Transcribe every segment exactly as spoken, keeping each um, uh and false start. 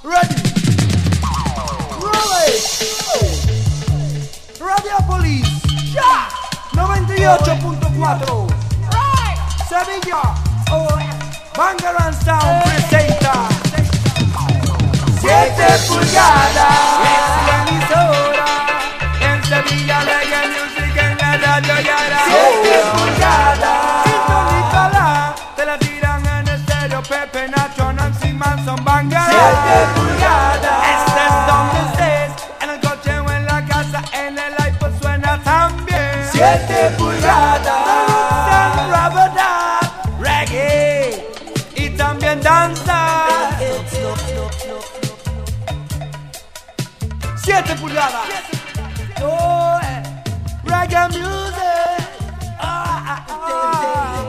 Ready. Ready. Radiopolis. Ya. noventa y ocho punto cuatro. Sevilla. Bangarang Sound presenta siete pulgadas. Es la emisora. En Sevilla Reggae Music en la radio Yara. siete pulgadas. Sintonícala. Te la tiran en el estéreo. Pepe, Nacho, Nancy Manson, Bangarang. siete pulgadas. Este es donde estés. En el coche o en la casa. En el iPod suena también. siete pulgadas. Reggae y también danza. Siete pulgadas. Oh, eh. Reggae music. Ah, ah, ah.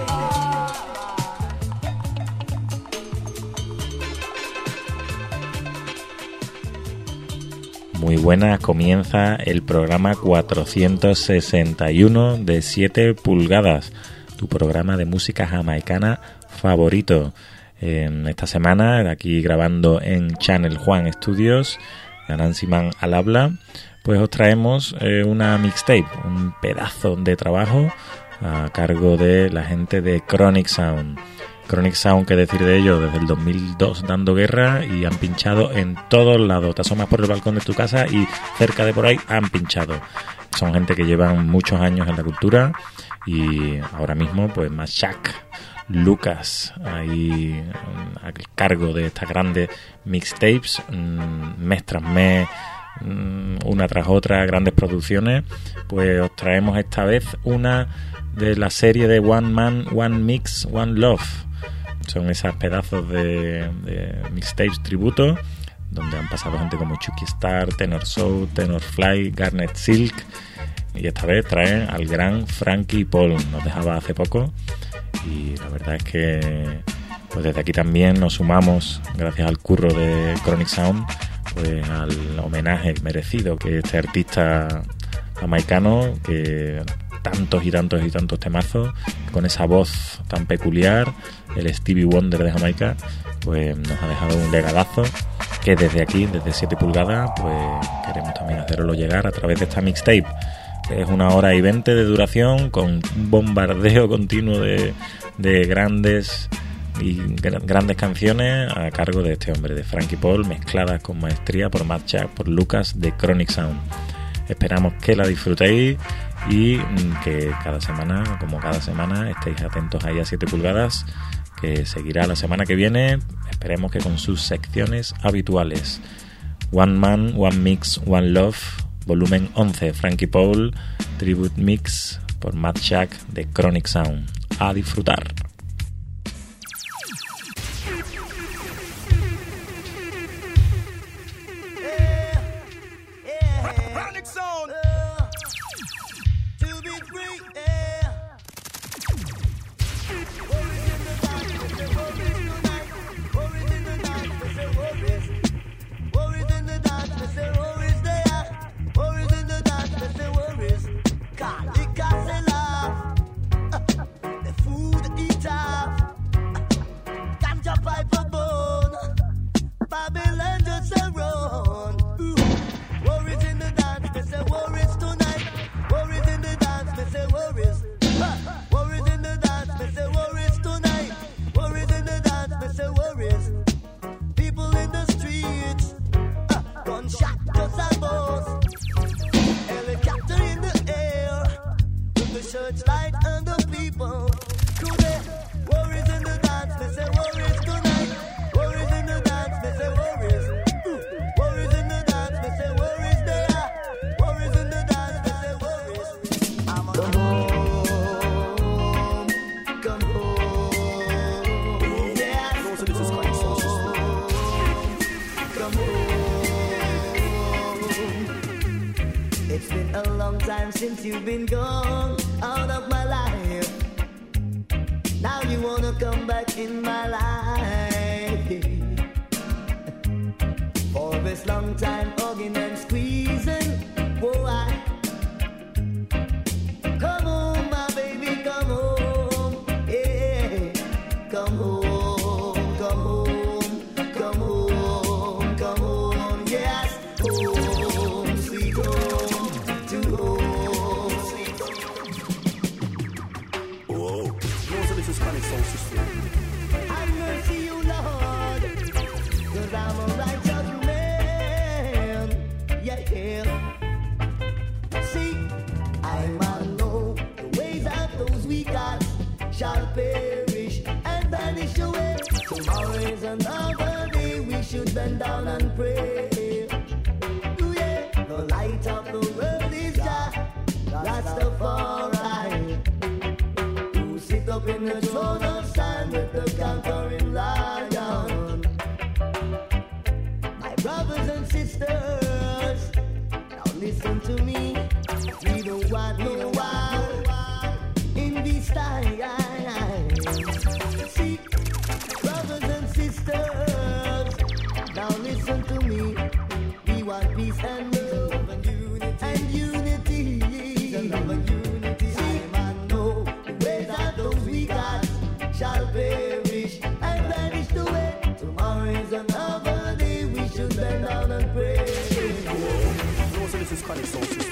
Muy buenas, comienza el programa cuatrocientos sesenta y uno de siete pulgadas, tu programa de música jamaicana favorito. En esta semana, aquí grabando en Channel Juan Studios, Nancy Man al habla, pues os traemos eh, una mixtape, un pedazo de trabajo a cargo de la gente de Chronic Sound. Chronic Sound, qué decir de ellos, desde el dos mil dos dando guerra y han pinchado en todos lados. Te asomas por el balcón de tu casa y cerca de por ahí han pinchado. Son gente que llevan muchos años en la cultura y ahora mismo pues Mashak, Lucas ahí a cargo de estas grandes mixtapes, mes tras mes, una tras otra, grandes producciones. Pues os traemos esta vez una de la serie de One Man, One Mix, One Love. Son esos pedazos de, de mixtapes tributo donde han pasado gente como Chucky Star, Tenor Soul, Tenor Fly, Garnet Silk, y esta vez traen al gran Frankie Paul. Nos dejaba hace poco y la verdad es que pues desde aquí también nos sumamos, gracias al curro de Chronic Sound, pues al homenaje merecido que este artista jamaicano, que tantos y tantos y tantos temazos, con esa voz tan peculiar, el Stevie Wonder de Jamaica, pues nos ha dejado un legadazo que desde aquí, desde siete pulgadas, pues queremos también hacerlo llegar a través de esta mixtape. Es una hora y veinte de duración con un bombardeo continuo de, de grandes y gr- grandes canciones a cargo de este hombre, de Frankie Paul, mezcladas con maestría por Mashak, por Lucas de Chronic Sound. Esperamos que la disfrutéis y que cada semana, como cada semana, estéis atentos ahí a siete pulgadas, que seguirá la semana que viene, esperemos que con sus secciones habituales. One Man, One Mix, One Love, volumen once, Frankie Paul, Tribute Mix por Mashak de Chronic Sound. A disfrutar. Since you've been gone out of my life, now you wanna come back in my life. For this long time hugging and squeezing, whoa, I come home, my baby, come home, yeah, come home, come home, come home, come Chronic Soul System. Have mercy, you Lord, 'cause I'm a righteous man. Yeah, yeah. See, I man know the ways of those we got shall perish and vanish away. Tomorrow is another day, we should bend down and pray. Ooh, yeah. The light of the world is Jah, Rastafari, who sit up in the throne of stand with the conquering lion. My brothers and sisters, now listen to me. We don't want no war in this time. See, brothers and sisters, now listen to me. We want peace and love and unity. And unity. The love and unity. See, man, know the ways of those we got shall perish and vanish away. Tomorrow is another day. We should bend down and pray. No, so this is Chronic Soul System.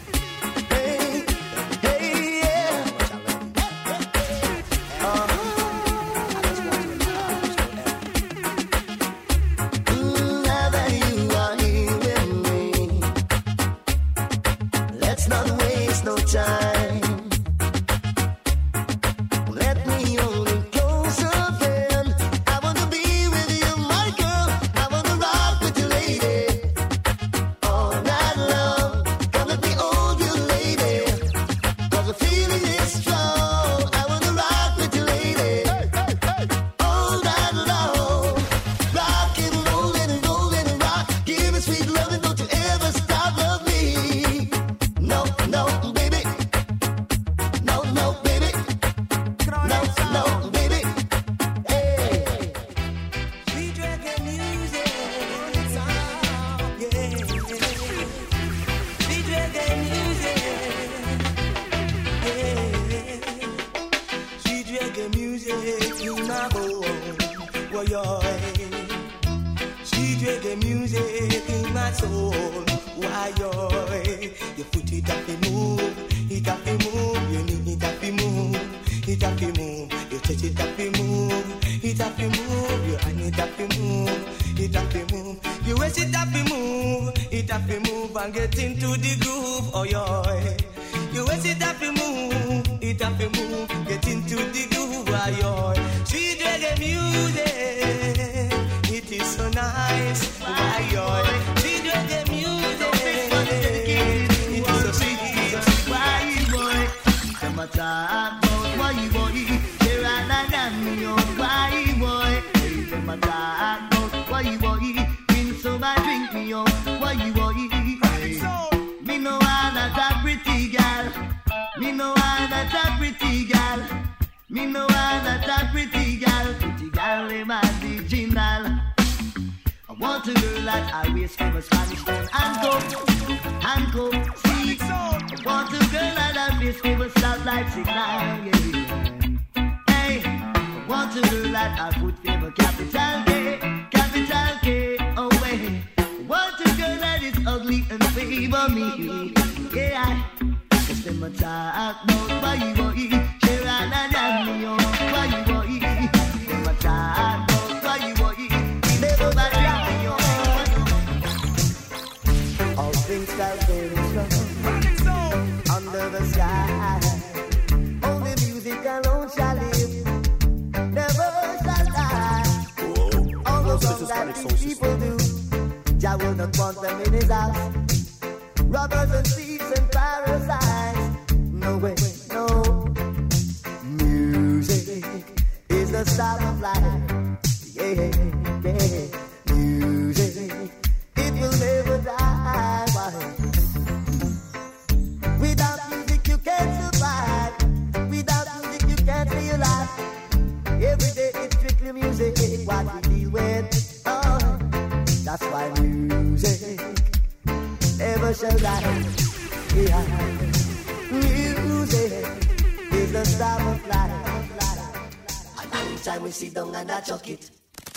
Time we sit down and I chuck it.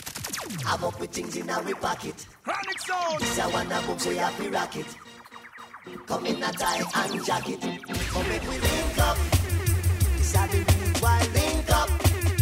Have up with things in our pocket. Chronic Soul. This a one of them, so you have to rock it. Come in a tie and jacket. Come make we link up. This a the reason why link up.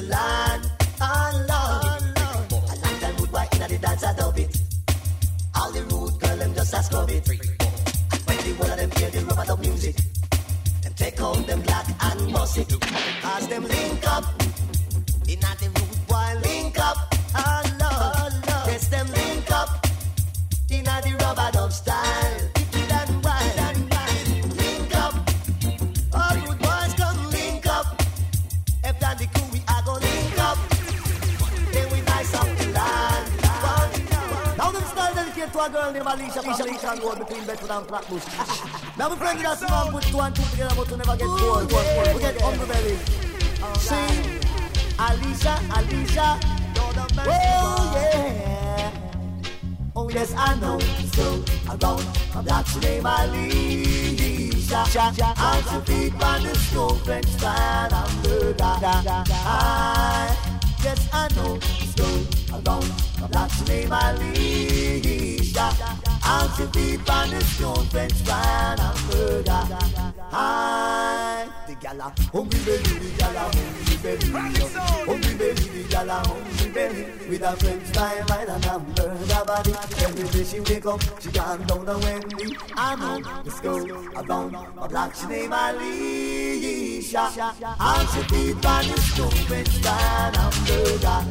land. Oh Lord, a long time would why inna the dance I dub it. All the rude girl them just a scrub it. And when the one of them hear the rubber dub music, them take out them black and bust it. As them link up, inna the rude boy link up. Oh Lord, yes them link up, inna the rubber dub style. Wicked and wild and wild. Link up, all rude boys come link up. If and the crew we are gonna link up, then we nice up the land. Now them style dedicated to a girl named Alicia from Alicia Road between Bedford and Flatbush. Now my friend that's man put two and two together but to never get bored. We get humble belly. See, Alicia, Alicia, oh yeah. Oh yes, I know. So around a black name Alicia. And she feet on the stone French fan and murder. Yes, I know. So around a black name Alicia. And she feet on the stone French fan and murder. The gala, hungry belly, the gala, hungry belly, hungry belly, the gala, hungry belly, with a French style mind and a murder body. Every day she wake up, she gone down the Wendy. I know, let's go around a black she name Alicia. And she feed on the stone French style and murder.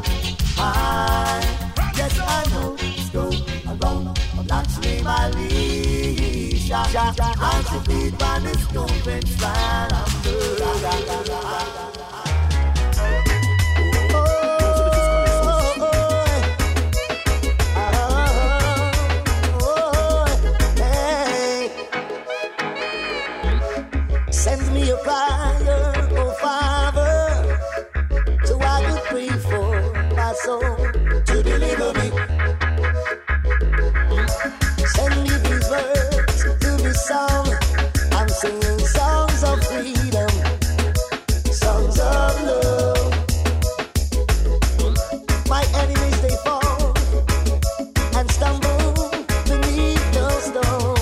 Yes, I know, let's go around a black she name Alicia. And she feed on the stone French style and murder. Send me a fire, oh Father, so I could pray for my soul to deliver me. Send me these words to be sung. I'm singing songs of freedom, songs of love. My enemies they fall and stumble beneath the stone.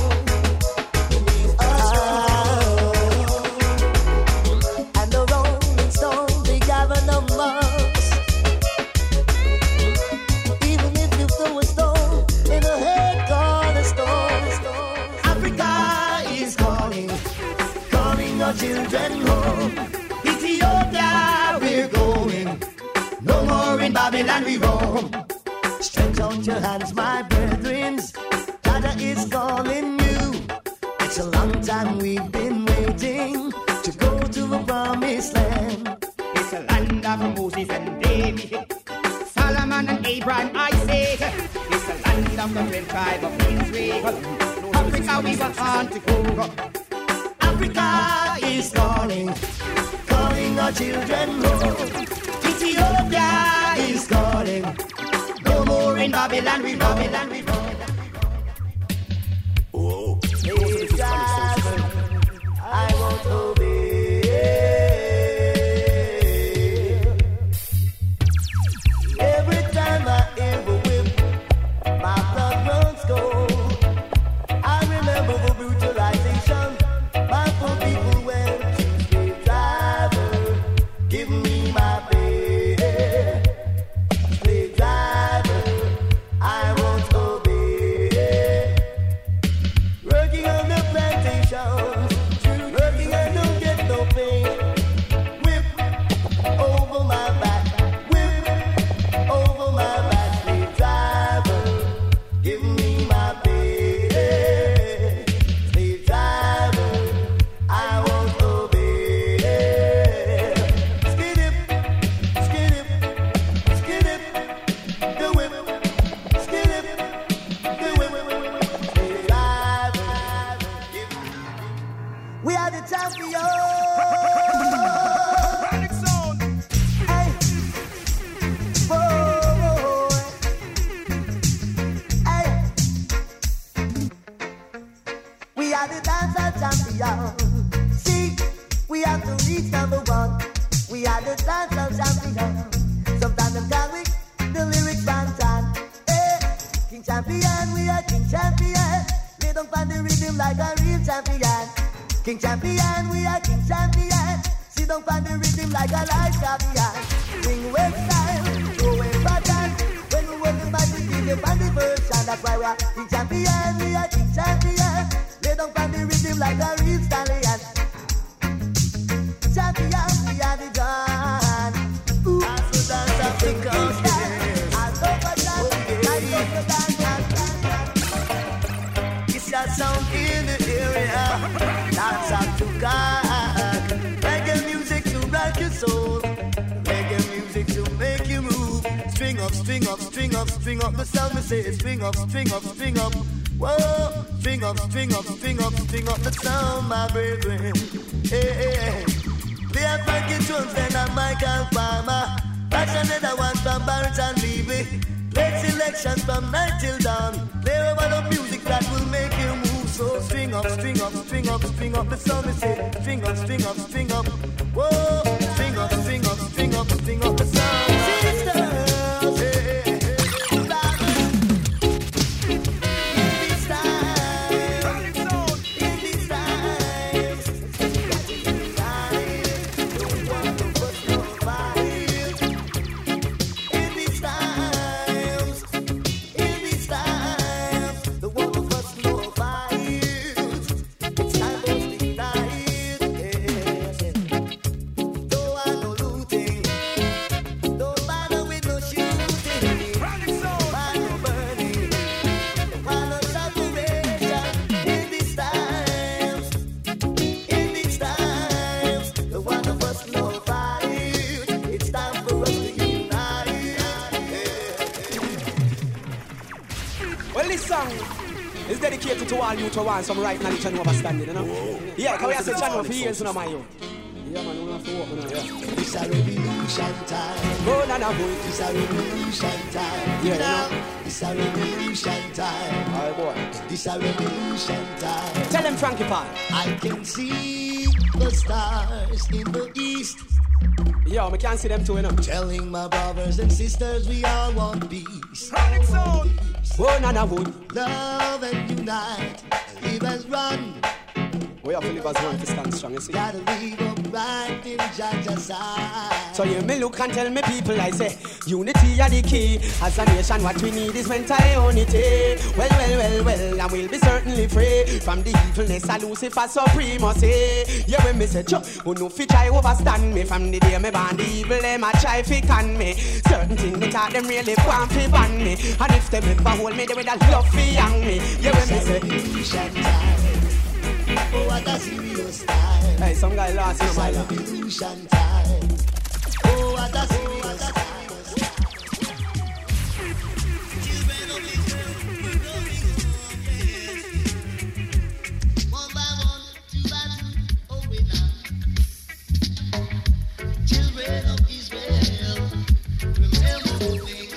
Children home, Ethiopia we're going, no more in Babylon we roam. Stretch out your hands, my brethren, Dada is calling you. It's a long time we've been waiting to go to the promised land. It's a land of Moses and David, Solomon and Abraham, I say. It's a land of the twelve tribe of Israel. Africa we were on to go. Africa is calling, calling our children home. Ethiopia is calling, no more in Babylon we roam. Babylon we roam. Oh, I won't obey. Every time I hear a whip, my blood runs cold. I remember the brutalization. My poor people went to slave driver. Give me my pay. Slave driver, I won't obey. Working on the plantations, working I don't get no pay. Whip over my back, whip over my back. Slave driver, give me my pay. Slave driver, I won't obey. Skid it, skid it, skid it, the whip, skid it, the whip. Slave driver, we are the champions. Hey, whoa, hey, we are the dancer champions. See, we have to reach number one. We are the dancer champions. Sometimes them call we the lyrics bantan. Hey, King Champion, we are King Champion. Lay down on the rhythm like a real champion. King Champion, we are King Champion. Sit down on the rhythm like a light caviar. Swing with style, show with pattern. When we work the magic, give it on the version. That's why we are the champion, we are the champion. Lay down on the rhythm like a real stallion. Champion, we are the dawn. Ooh, I so dance up the coast. I love a dance, I love a dance. It's a sound in the area. Dance up to God. Reggae music to rock your soul. Reggae music to make you move. String up, string up, string up, string up. The sound we say string up, string up, string up. Whoa, string up, string up, string up, string up the sound, my brethren. Hey, hey, hey. They are Frankie Jones and a Michael Palmer. That's another one from Barrett and Levy. Late selection from night till dawn. They're about the music that will make you move. So string up, string up, string up, string up the sound we say. String up, string up, string up. Whoa, string up, string up, string up, string up the sound. Sisters, hey, hey, hey. It's dedicated to all you to want some right knowledge and understanding, you know? Whoa. Yeah, because we have to channel for years, you know, my you. Yeah, man, we don't have to walk, you know, yeah. It's a revolution time. Go, Nana, boy. It's a revolution time. Yeah, you know? It's a revolution time. All right, boy. It's a revolution time. Tell them, Frankie Paul. I can see the stars in the east. Yo, we can't see them too, you know? Telling my brothers and sisters we all want peace. Chronic sound. Oh, Nana, boy. Love and unite, live as one. We have to live as one to stand strong, you see. Gotta live upright in Jaja's side. So you me look and tell me people, I say, unity are the key. As a nation, what we need is mental unity. Well, well, well, well, and we'll be certainly free from the evilness of Lucifer supremacy. Yeah, when me say, Chuck, who no fi try overstand me. From the day me born, the evil them a try fi con me. Certain things they thought them really want fi ban me. And if them ever hold me, they would have love fi hang me. Yeah, when me say, oh, what a serious time. Hey, some guy lost in my life. Revolution time. Oh, what a serious time. One by one, two by two, oh, we now. Children of Israel, remember the things.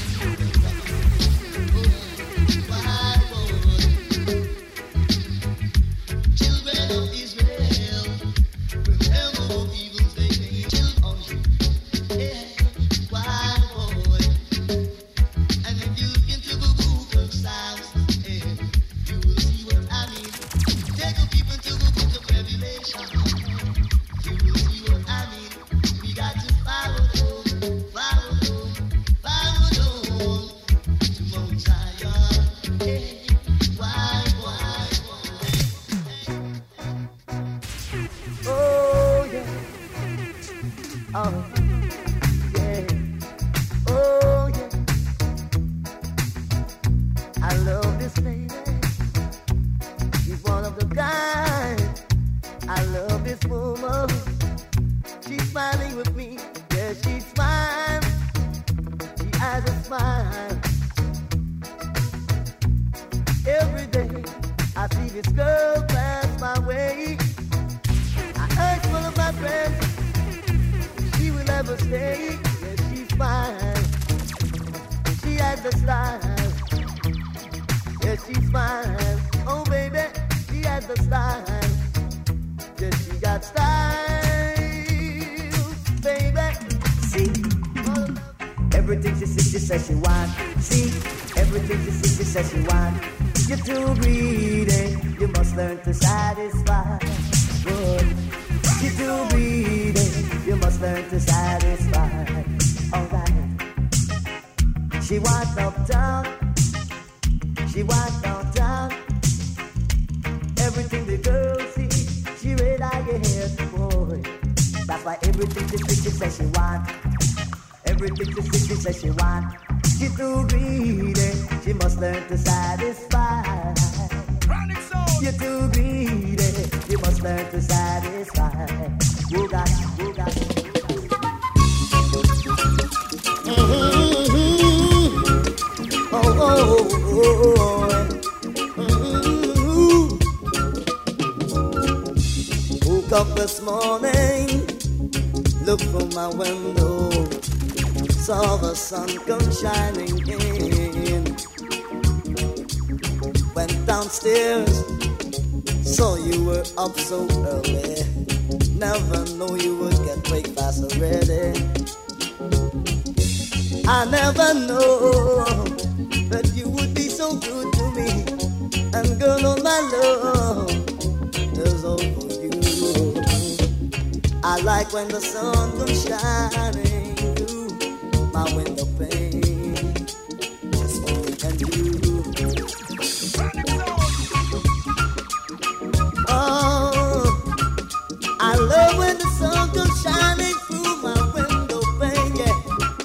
Children of Israel, remember the evil things they killed on you. Yeah, why, boy? And if you look into the book of Psalms, yeah, you will see what I mean. Take a peep into the book of Revelation, you will see what I mean. We got to follow them, follow them, follow them to Mount Zion. Yeah, why, why, why? Oh yeah, oh yeah, oh yeah. I love this lady. She's one of the kind. I love this woman. She's smiling with me. Yeah, she smiles. She has a smile. Every day I see this girl pass my way. I ask one of my friends if she will ever stay. Yeah, she smiles. She has a style. Yeah, she smiles. Oh baby, she has a style. Yeah, she got style, baby. See, everything she says, she says she want. See, everything she says, she says she want. You're too greedy. You must learn to satisfy. Good. She too greedy, you must learn to satisfy. Alright. She wants uptown, she wants downtown. Everything the girl see, she read I get here, boy. That's why everything she see, she says she want. Everything she see, she says she want. She too greedy, she must learn to satisfy. You're too greedy, you must learn to satisfy. You got, you got. Mm-hmm. Oh, oh, oh, oh. Mm-hmm. Woke up this morning, looked from my window, saw the sun come shining in. Went downstairs, saw you were up so early. Never know you would get breakfast already. I never know that you would be so good to me. And girl, all my love is all for you. I like when the sun comes shining through my window pane, just for me and you. Oh, I love when the sun comes shining through my window pane, yeah.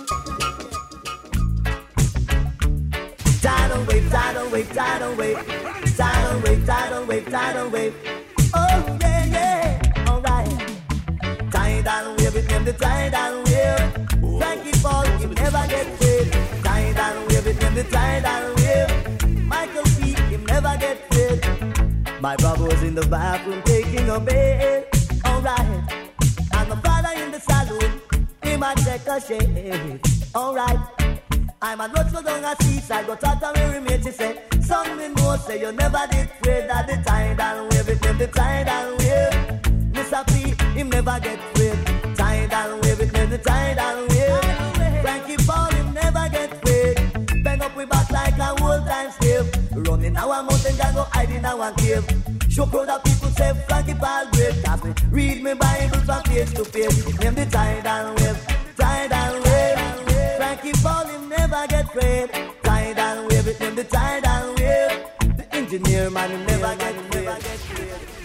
Tidal wave, tidal wave, tidal wave, tidal wave, tidal wave, tidal wave. Oh yeah, yeah, alright. Tidal wave, it named the tidal wave. Frankie Paul, he never get paid. Tidal wave, it named the tidal wave. Michael P, he never get paid. My brother was in the bathroom taking a bed, alright. And my father in the salon, he might take a shave, alright. I'm a road go down a seaside, go talk to Mary Mate, she say, something more say you never did afraid that the tidal wave, it named the tidal wave. Mister P, him never get afraid. Tidal wave, it named the tidal wave. Frankie Paul, him never get afraid. Bend up we back like a old time slave. Running our mountain, can go hide in our cave. Show crowd of people say Frankie Paul great. Cause me read me Bible from page to page. It named the tidal wave, tidal wave. Frankie Paul, him never get afraid. Tidal wave, it named the tidal wave. The engineer man, him never get afraid.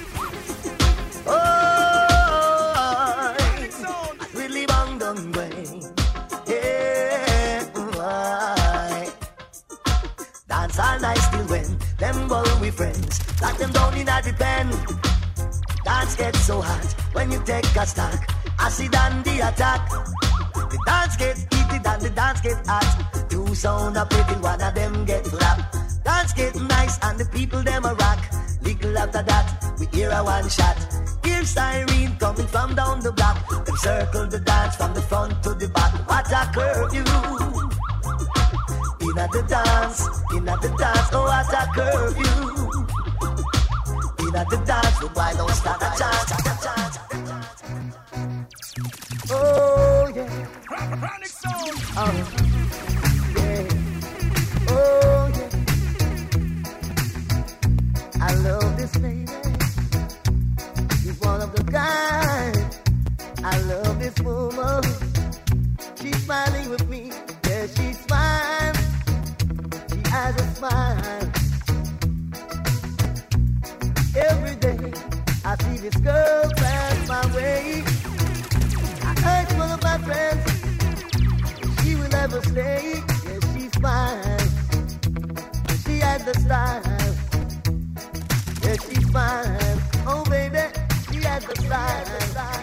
Oh, really bang done way. Yeah, why? Dance all night still when them ball we friends. Lock them down in a the pen. Dance gets so hot when you take a stack. Acid and the attack. The dance gets heated and the dance get hot. Two sound up till one of them get flapped. Dance get nice and the people them a rock. Little after that, we hear a one shot. Hear siren coming from down the block. Them circle the dance from the front to the back. What a curfew! In at the dance, in at the dance, oh what a curfew! In at the dance, so why don't start a chant? Oh yeah. Chronic sound. Oh yeah. Oh yeah. I love this lady. She's one of the guys. I love this woman. She's smiling with me. Yeah, she smiles. She has a smile. Every day I see this girl pass my way. I ask one of my friends if she will ever stay. Yeah, she smiles. She has the style. Yeah, she smiles. Oh baby, she has the style.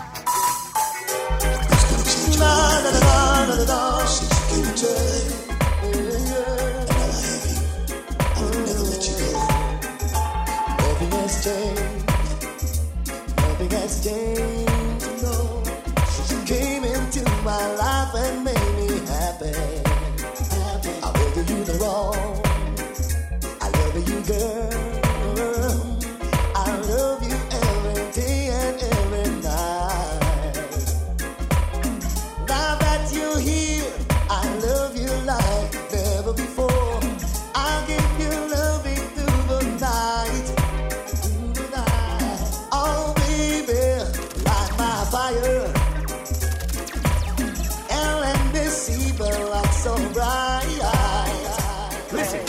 Na na na na na na. She's in jail. And I have you. I will never let you go. Nothing has changed. Nothing has changed. No. She came into my life and made me happy. I will do you the wrong. I love you, girl. I love you every day and every night. Now that you're here, I love you like never before. I'll give you loving through the night, through the night. Oh baby, fire. Hell and deceiver are so bright. Listen.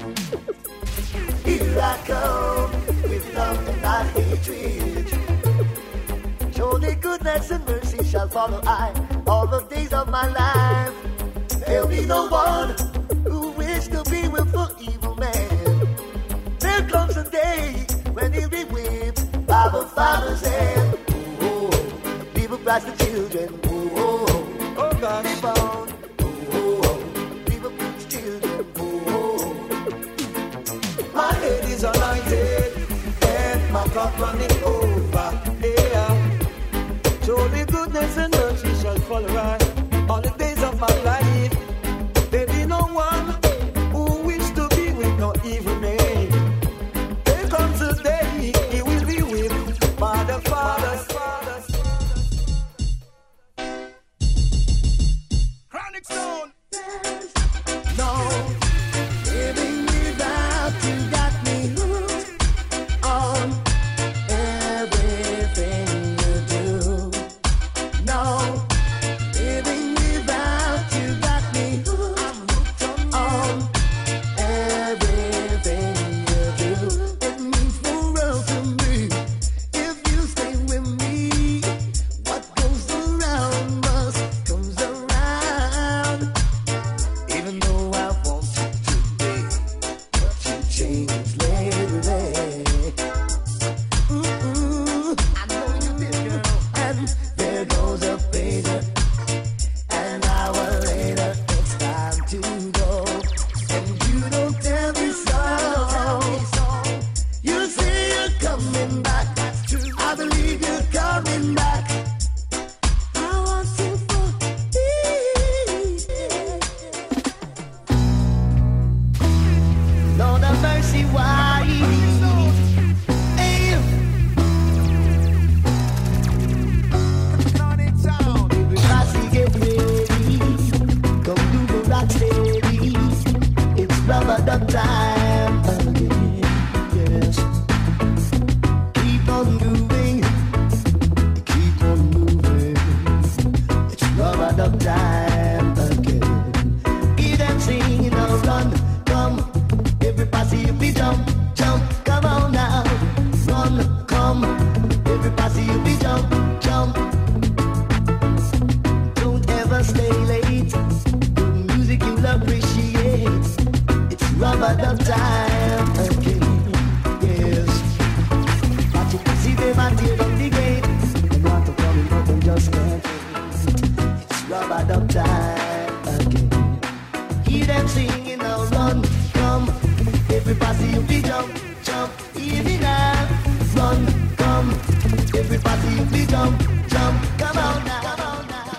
Here I come with love and not hatred. Surely goodness and mercy shall follow I all the days of my life. There'll be no one who wish to be with the evil man. There comes a day when he'll be whipped by the Father's hand. Oh, oh, people blast the children. Oh, oh, oh, Oh gosh. bound. Oh, oh, people preach children. Oh, oh. My head is anointed and my cup running over. Yeah. Surely goodness and mercy shall follow right all the days of my life. There be no one who wish to be with no evil man. There comes a day he will be with by the Father's fathers. Chronic Stone. No, living without you got me hooked on everything you do. No, living without you got me hooked on everything you do. It means the world to me if you stay with me. What goes around must comes around. Even though I want you today, but you changed lately. Mm-mm, I know you did, girl. And there goes a pager. An hour later, it's time to go. And you don't tell me so. You say you're coming back. I believe you're coming back. I want you for me. Lord have mercy, why? Hey. Everybody get ready. Come do the rock steady. It's rubber duck time again. Yes. Keep on moving. Keep on moving. It's rubber duck time again. Hear them singing a run, come. Everybody be jump, jump, come on now. Run, come. Everybody be jump, jump. Don't ever stay late. Good music you'll appreciate. It's rubber duck time again. Yes. But you can see them and tear down the gate. They want to come in but they just can't wait. It's rubber duck time again. Hear them singing now, run, come. Everybody you be jump, jump, hear me now. Run, come. Everybody you be jump, jump, come on now, come on now.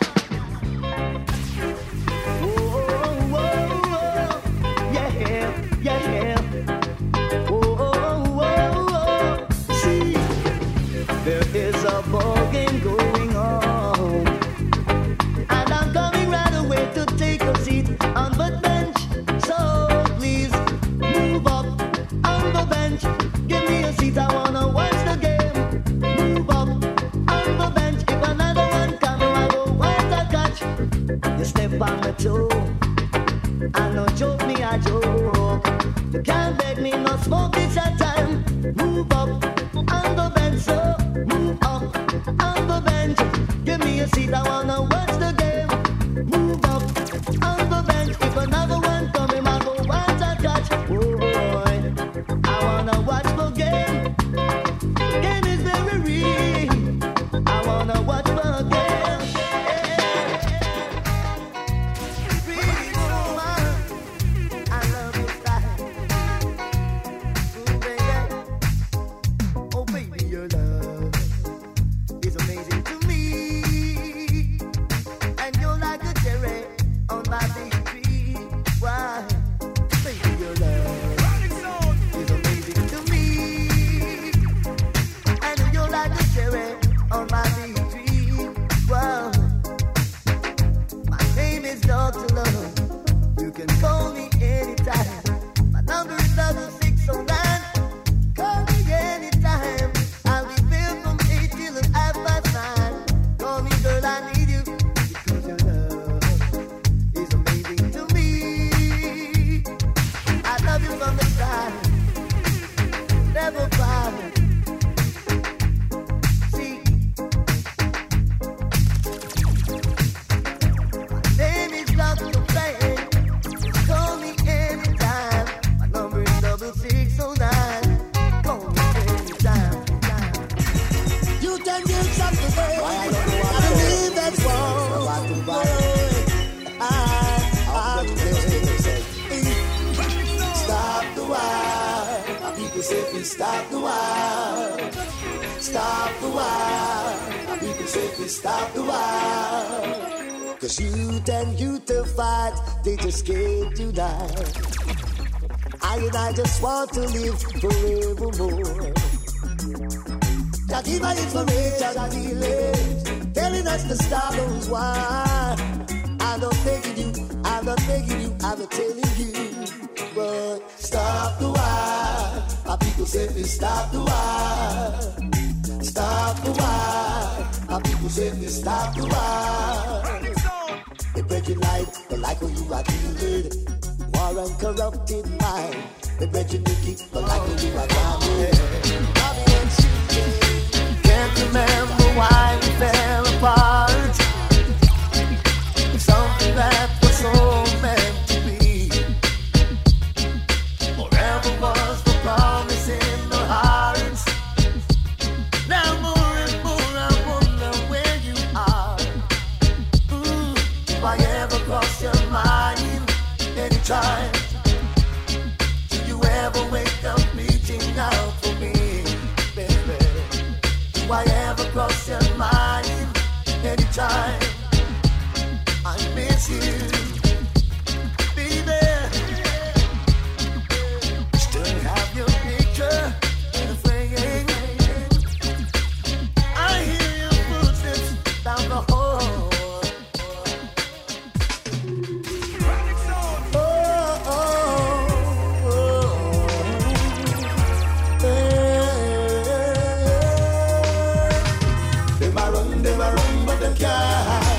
Oh, oh, oh, yeah, yeah. Oh, oh, oh, oh. See, there is a ball game going on. And I'm coming right away to take a seat on the bench. So please move up on the bench. Give me a seat, I wanna watch the game. Move up on the bench. If another one come, I will want to catch. You step on my toe. I no joke me, I joke. You can't beg me no smoke, it's a time. Move up on the bench, so move up on the bench. youth and youths of today. Why I don't know what I to believe do. that's wrong. What to buy. I, I'll I, get it, say. Stop the war. My people say we stop the war. Stop the war. My people say we stop the war. Cause youth and youth to fight, they just can't unite. I and I just want to live forevermore. Just give my information and healing, telling us to stop those wars. I'm not begging you, I'm not begging you, I'm not telling you. But stop the war. My people say we stop the war. Stop the war. My people say we stop the war. They break your life, but like what you are dealing with. War and corrupted mind. They break your Nicky, but like what you are doing. Bobby and shooting. Can't remember why we fell apart. Something that was so meant to be. Forever was the promise in our hearts. Now more and more I wonder where you are. Mm, if I ever cross your mind anytime, do you ever wake up reaching out for me, baby? Do I ever cross your mind anytime? I miss you, baby. Still have your picture in a frame. I hear your footsteps down the hall. Oh, oh, oh, hey. Them a run, them a run, but them can't.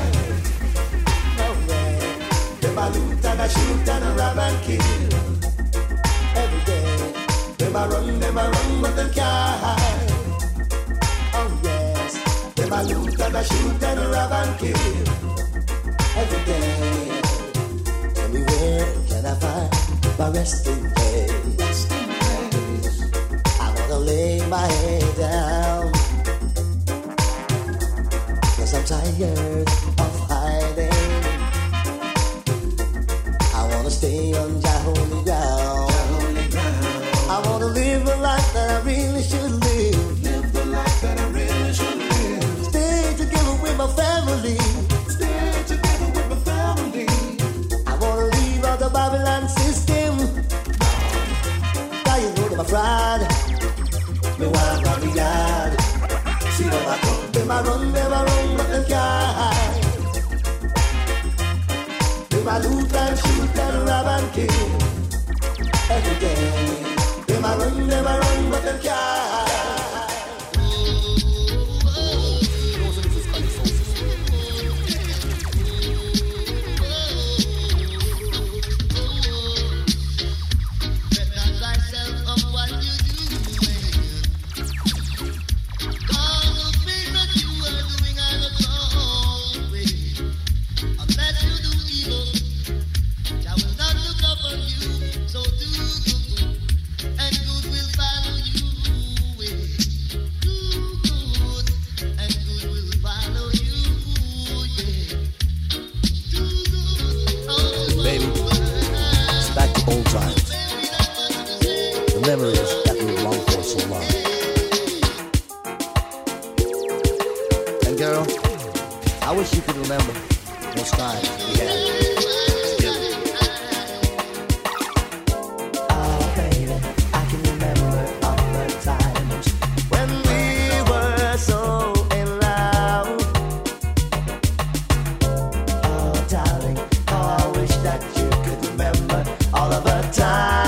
Them a loot and a shoot and a rob and kill every day. Them a run, them a run, but them can't hide. Oh yes. Them a loot and a shoot and a rob and kill every day. Tell me where can I find my resting place? I wanna lay my head down, cause I'm tired of hiding. I wanna stay on Jah holy ground. I wanna live a life that I really should live. Live the life that I really should live. Stay together with my family. Stay together with my family. I wanna leave out the Babylon system. Now you know that my pride. Me want to be God. See them I come, them I run, them I run, but them can't. Them a loot and shoot and rob and kill every day. Them a run, them a run, but them can't. Memories that we long for so long. And girl, I wish you could remember those times we had together. Oh baby, I can remember all the times when we were so in love. Oh darling, oh I wish that you could remember all of the times.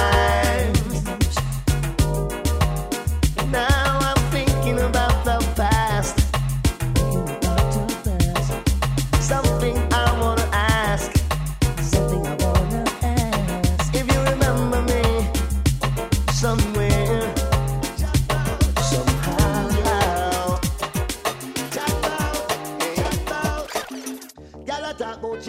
Something I wanna ask.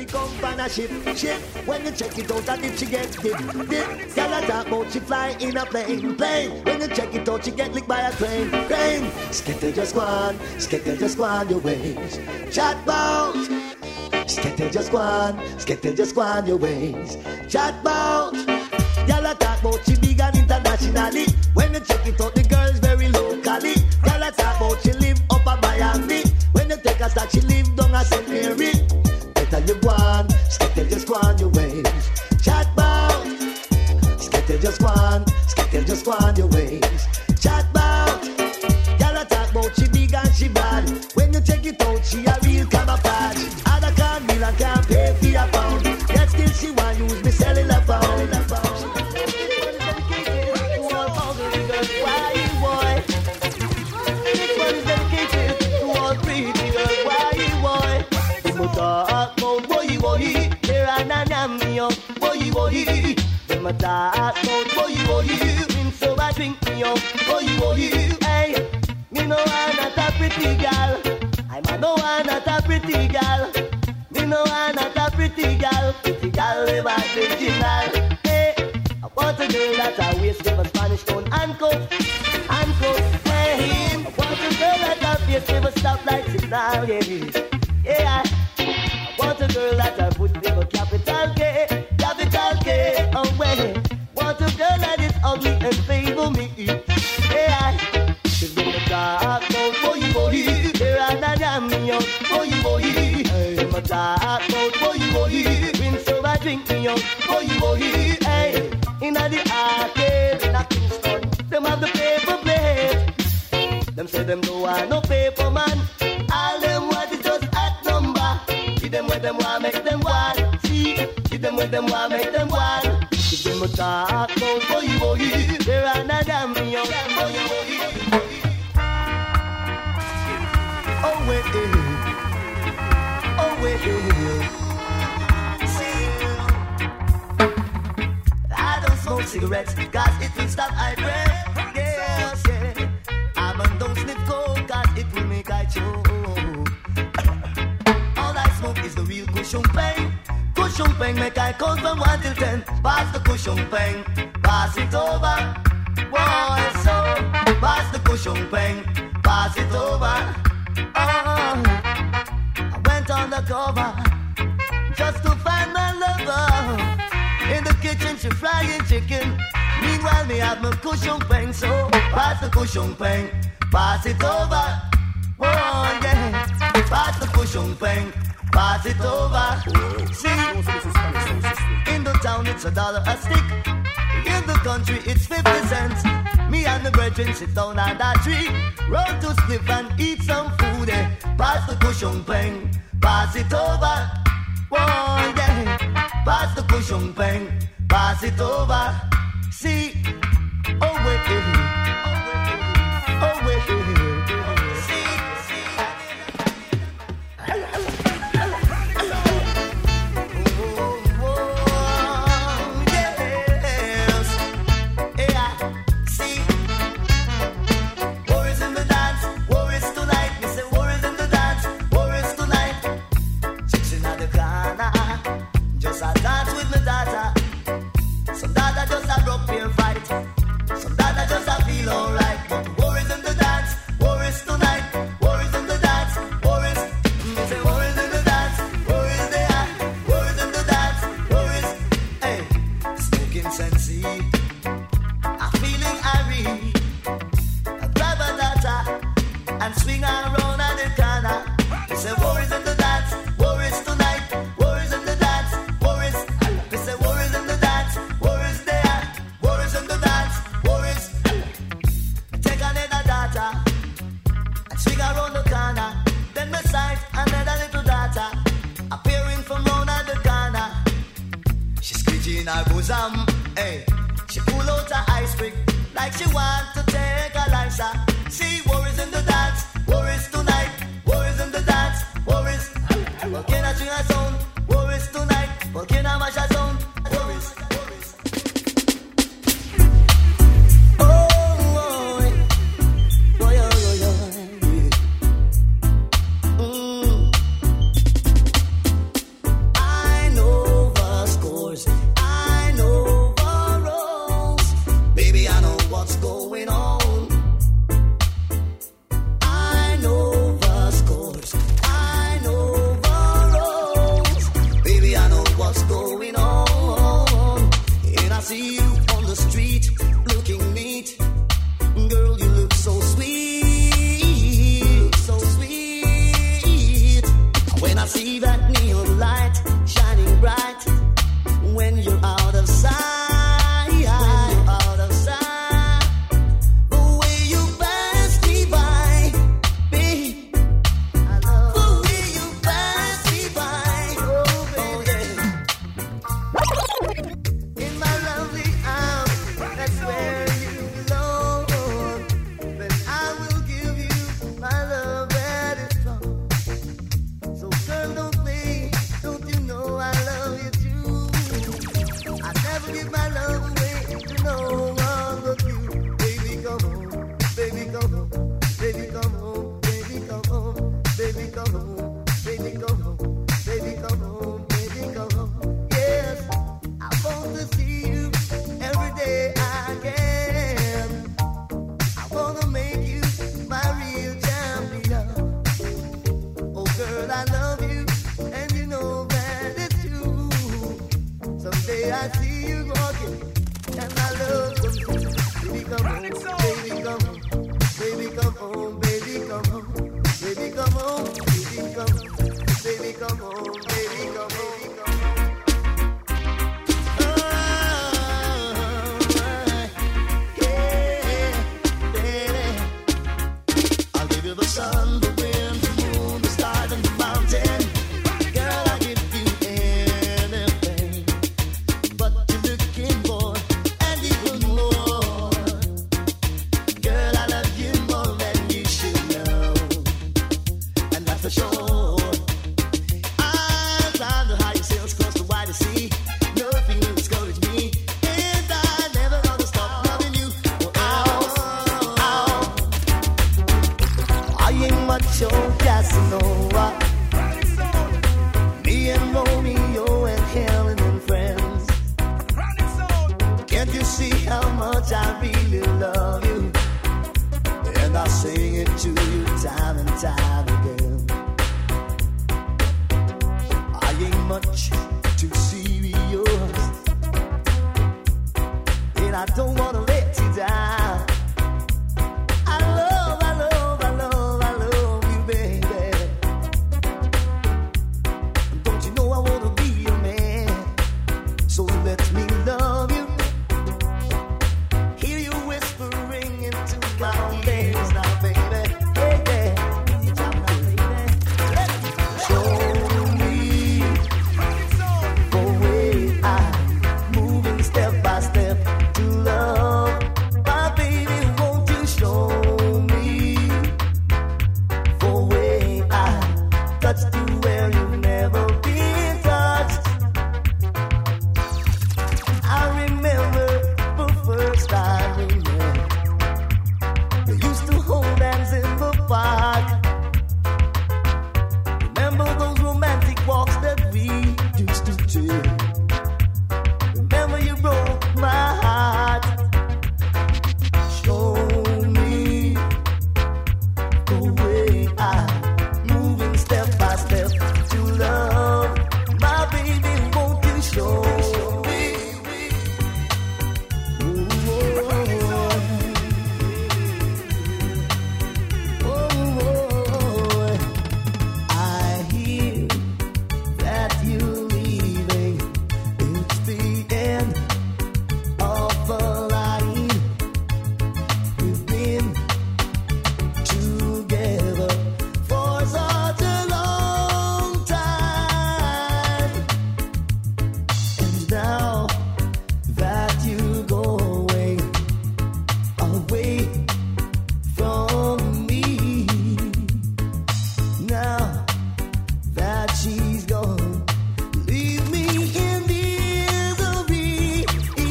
she come on a ship, ship. When you check it out, and if she get dip, dip. Girl, I talk about she fly in a plane, plane. When you check it out, she get licked by a crane, crane. Skittle just go on, skittle just go on your ways. Chat bout. Skittle just go on, skittle just go on your ways. Chat bout. Girl, I talk about she big and internationally. When you check it out, the girl's very locally. Girl, I talk about she live up a Miami. When you take a start, she live down a Saint Mary. Better you go on, skittle just go on your ways. Chat bout. Skittle just go on, skittle just go on your ways. Chat bout. Girl, I talk about she big and she bad. When you check it out, she a real camouflage. Other can't meal and can't pay for a pound. Yet still she want use me cellular phone. Talk about boy boy, there and an amio, boy boy. Them a talk about boy boy, drink so I drink me up, boy boy. Hey, me no want not a pretty girl, I'm a no want not a pretty girl. Me no want not a pretty girl, pretty girl live as original. Hey, I want a girl that I waist give a Spanish town handcuff, handcuff. Hey, I want a girl that I face give a stop like signal, yeah, yeah. Want a girl that I put with a capital K, capital K, oh way. Want a girl that is ugly and favor me, yeah. She's gonna talk about boy boy, there and I am young, boy boy. She's gonna talk about boy boy, drink so I drink me young, boy boy. Hey, inna the arcade in a Kingston, them have the paper plate. Them say them don't want no paper man, all them want is just act number. Give them what them want, make them want. See, give them what them want, make them want. Give them a talk about boy boy, there and a damn young boy boy. Oh wait, oh wait. See, I don't smoke cigarettes, cause it will stop I breath. Yes, yeah. I don't sniff coke, cause it will make I choke. Is the real cushion pain. Cushion pain make I count from one till ten. Pass the cushion pain, pass it over. Boy, so pass the cushion pain, pass it over. Oh, I went on the cover just to find my lover. In the kitchen she frying chicken. Meanwhile me have my cushion pain. So pass the cushion pain, pass it over. Oh yeah, pass the cushion pain, pass it over. See, in the town it's a dollar a stick. In the country it's fifty cents. Me and the brethren sit down on that tree, roll to spliff and eat some food. Eh? Pass the cushion pain, pass it over. Whoa, yeah. Pass the cushion pain, pass it over. See, oh wait, oh wait, see, see. with the sun, the wind, the moon, the stars, and the mountain. Girl, I give you anything but you're looking for, and even more. Girl, I love you more than you should know, and that's for sure. I climb the highest hills, cross the widest sea. Nothing will discourage me, and I never gonna stop loving you. Oh, ow, ow. I ain't much old Casanova. Me and Romeo and Helen and friends. Can't you see how much I really love you? And I sing it to you time and time again. I ain't much too serious, and I don't wanna let you down. I love, I love, I love, I love you, baby. Don't you know I wanna be your man? So let me love you. Hear you whispering into my ears now, baby. Hey, hey. Show me the way I'm moving step by step to love. My baby, won't you show me the way I touch to where you've never been touched? I remember the first time we met. We used to hold hands in the park. Remember those romantic walks that we used to take. Remember you broke my heart. Show me the way I'm moving step by step to love. My baby, won't you show me? Ooh, oh, oh, I hear that you're leaving. It's the end of the line. We've been together for such a long time, and now that you go away, away from me, now that she's gone, leave me in misery,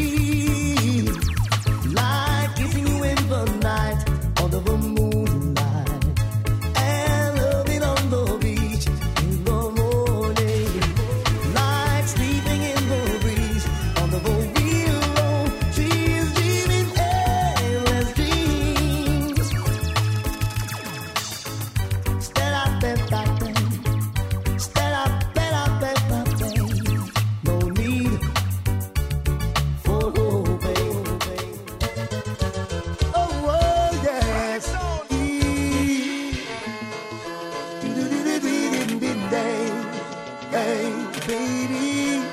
like kissing you in the night under the moonlight, and loving on the beach in the morning, like sleeping in the breeze under the willow trees, dreaming endless dreams. Stella, Stella, Stella, Stella, Stella, Stella. No need for hoping. Oh, oh, yes. Hey, baby.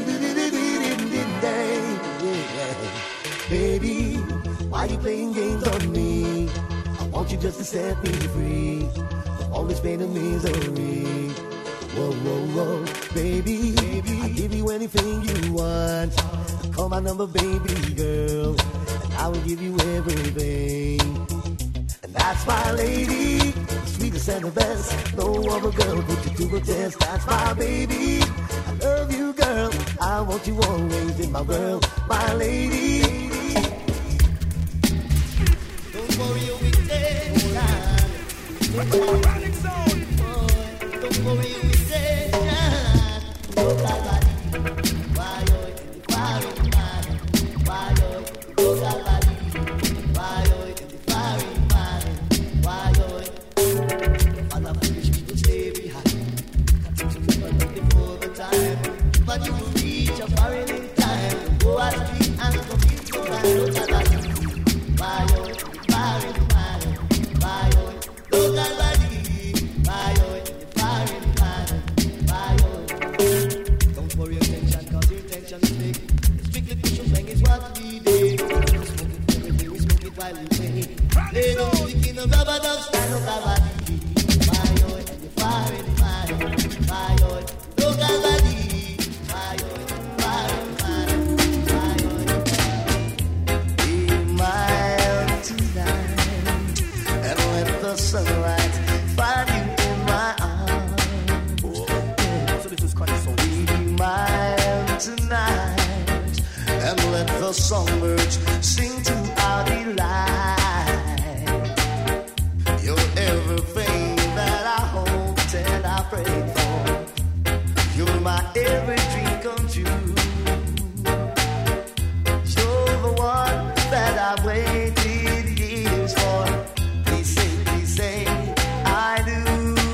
Baby, why you playing games on me? I want you just to set me free from all this pain and misery. Whoa, whoa, whoa, baby, baby, I'll give you anything you want. Call my number, baby girl, and I will give you everything. And that's my lady, the sweetest and the best. No other girl put you to the test. That's my baby, I love you, girl. I want you always in my world, my lady. Don't worry, you'll be there. Don't worry, you'll be there. Oh, la, la, why, oh, why, oh, why, oh, oh, la, la, why, oh, why, why, oh, all the foolish people stay behind. Can't you keep on looking for the time, but you will reach a foreign in time. Go out street and compete for that. Oh, la, la, why, oh, why, why, why, oh, oh, la, la, why, oh, don't worry, attention, cause your attention is big. Strictly push bang is what we did. We smoke it every day, we smoke it while we play. They don't speak in the rubber dub style of our the songbirds sing to our delight. You're everything that I hoped and I prayed for. You're my every dream come true. You're the one that I waited years for. Please say, please say, I do.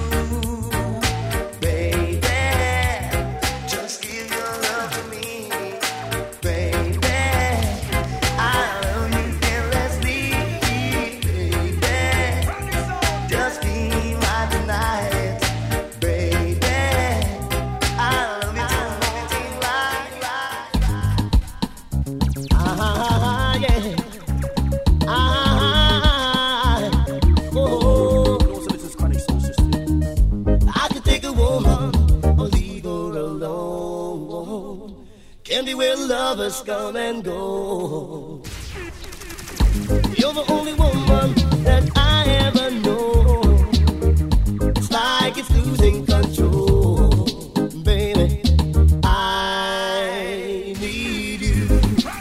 Where lovers come and go. You're the only woman that I ever know. It's like it's losing control, baby. I need you.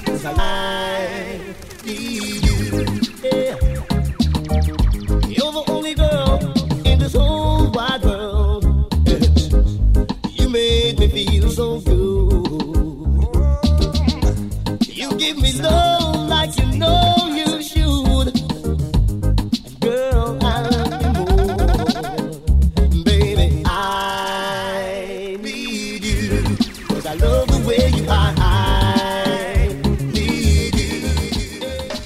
I need you. Yeah. You're the only girl in this whole wide world. Yes. You made me feel so good. Give me love like you know you should. And girl, I love you more. Baby, I need you. Cause I love the way you are. I need you.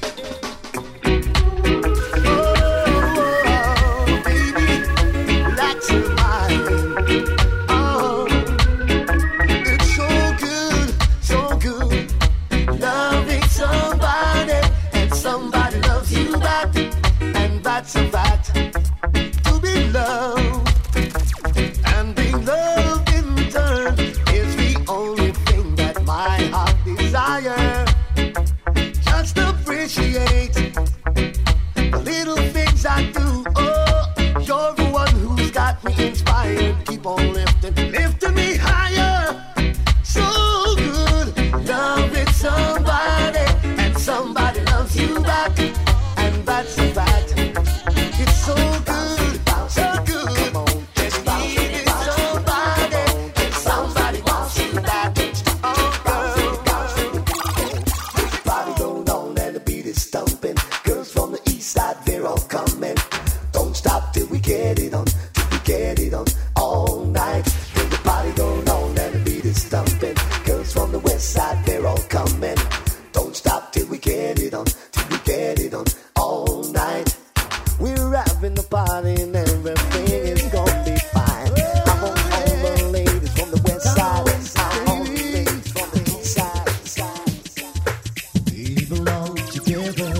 Oh, baby, relax your mind. Oh, it's so good, so good. Loving somebody and somebody loves you back, and that's a fact. To be loved and be loved in return is the only thing that my heart desires. Just appreciate the little things I do. Oh, you're the one who's got me inspired. Keep on lifting, lifting me higher. So good, love it somebody, and somebody loves you back, and that's a fact. It's so good, so good. Just need it somebody, and somebody wants you back. Oh, girl, party going on and the beat is thumping. Girls from the east side, they're all coming. Don't stop till we get it on, till we get it on all night. Till the party going on and the beat is thumping. Girls from the west side, they're all coming. Don't stop till we get it on, till we get it on all night. We're having a party and everything is gonna be fine. I'm on all the ladies from the west side. I'm on the ladies from the east side. We belong together,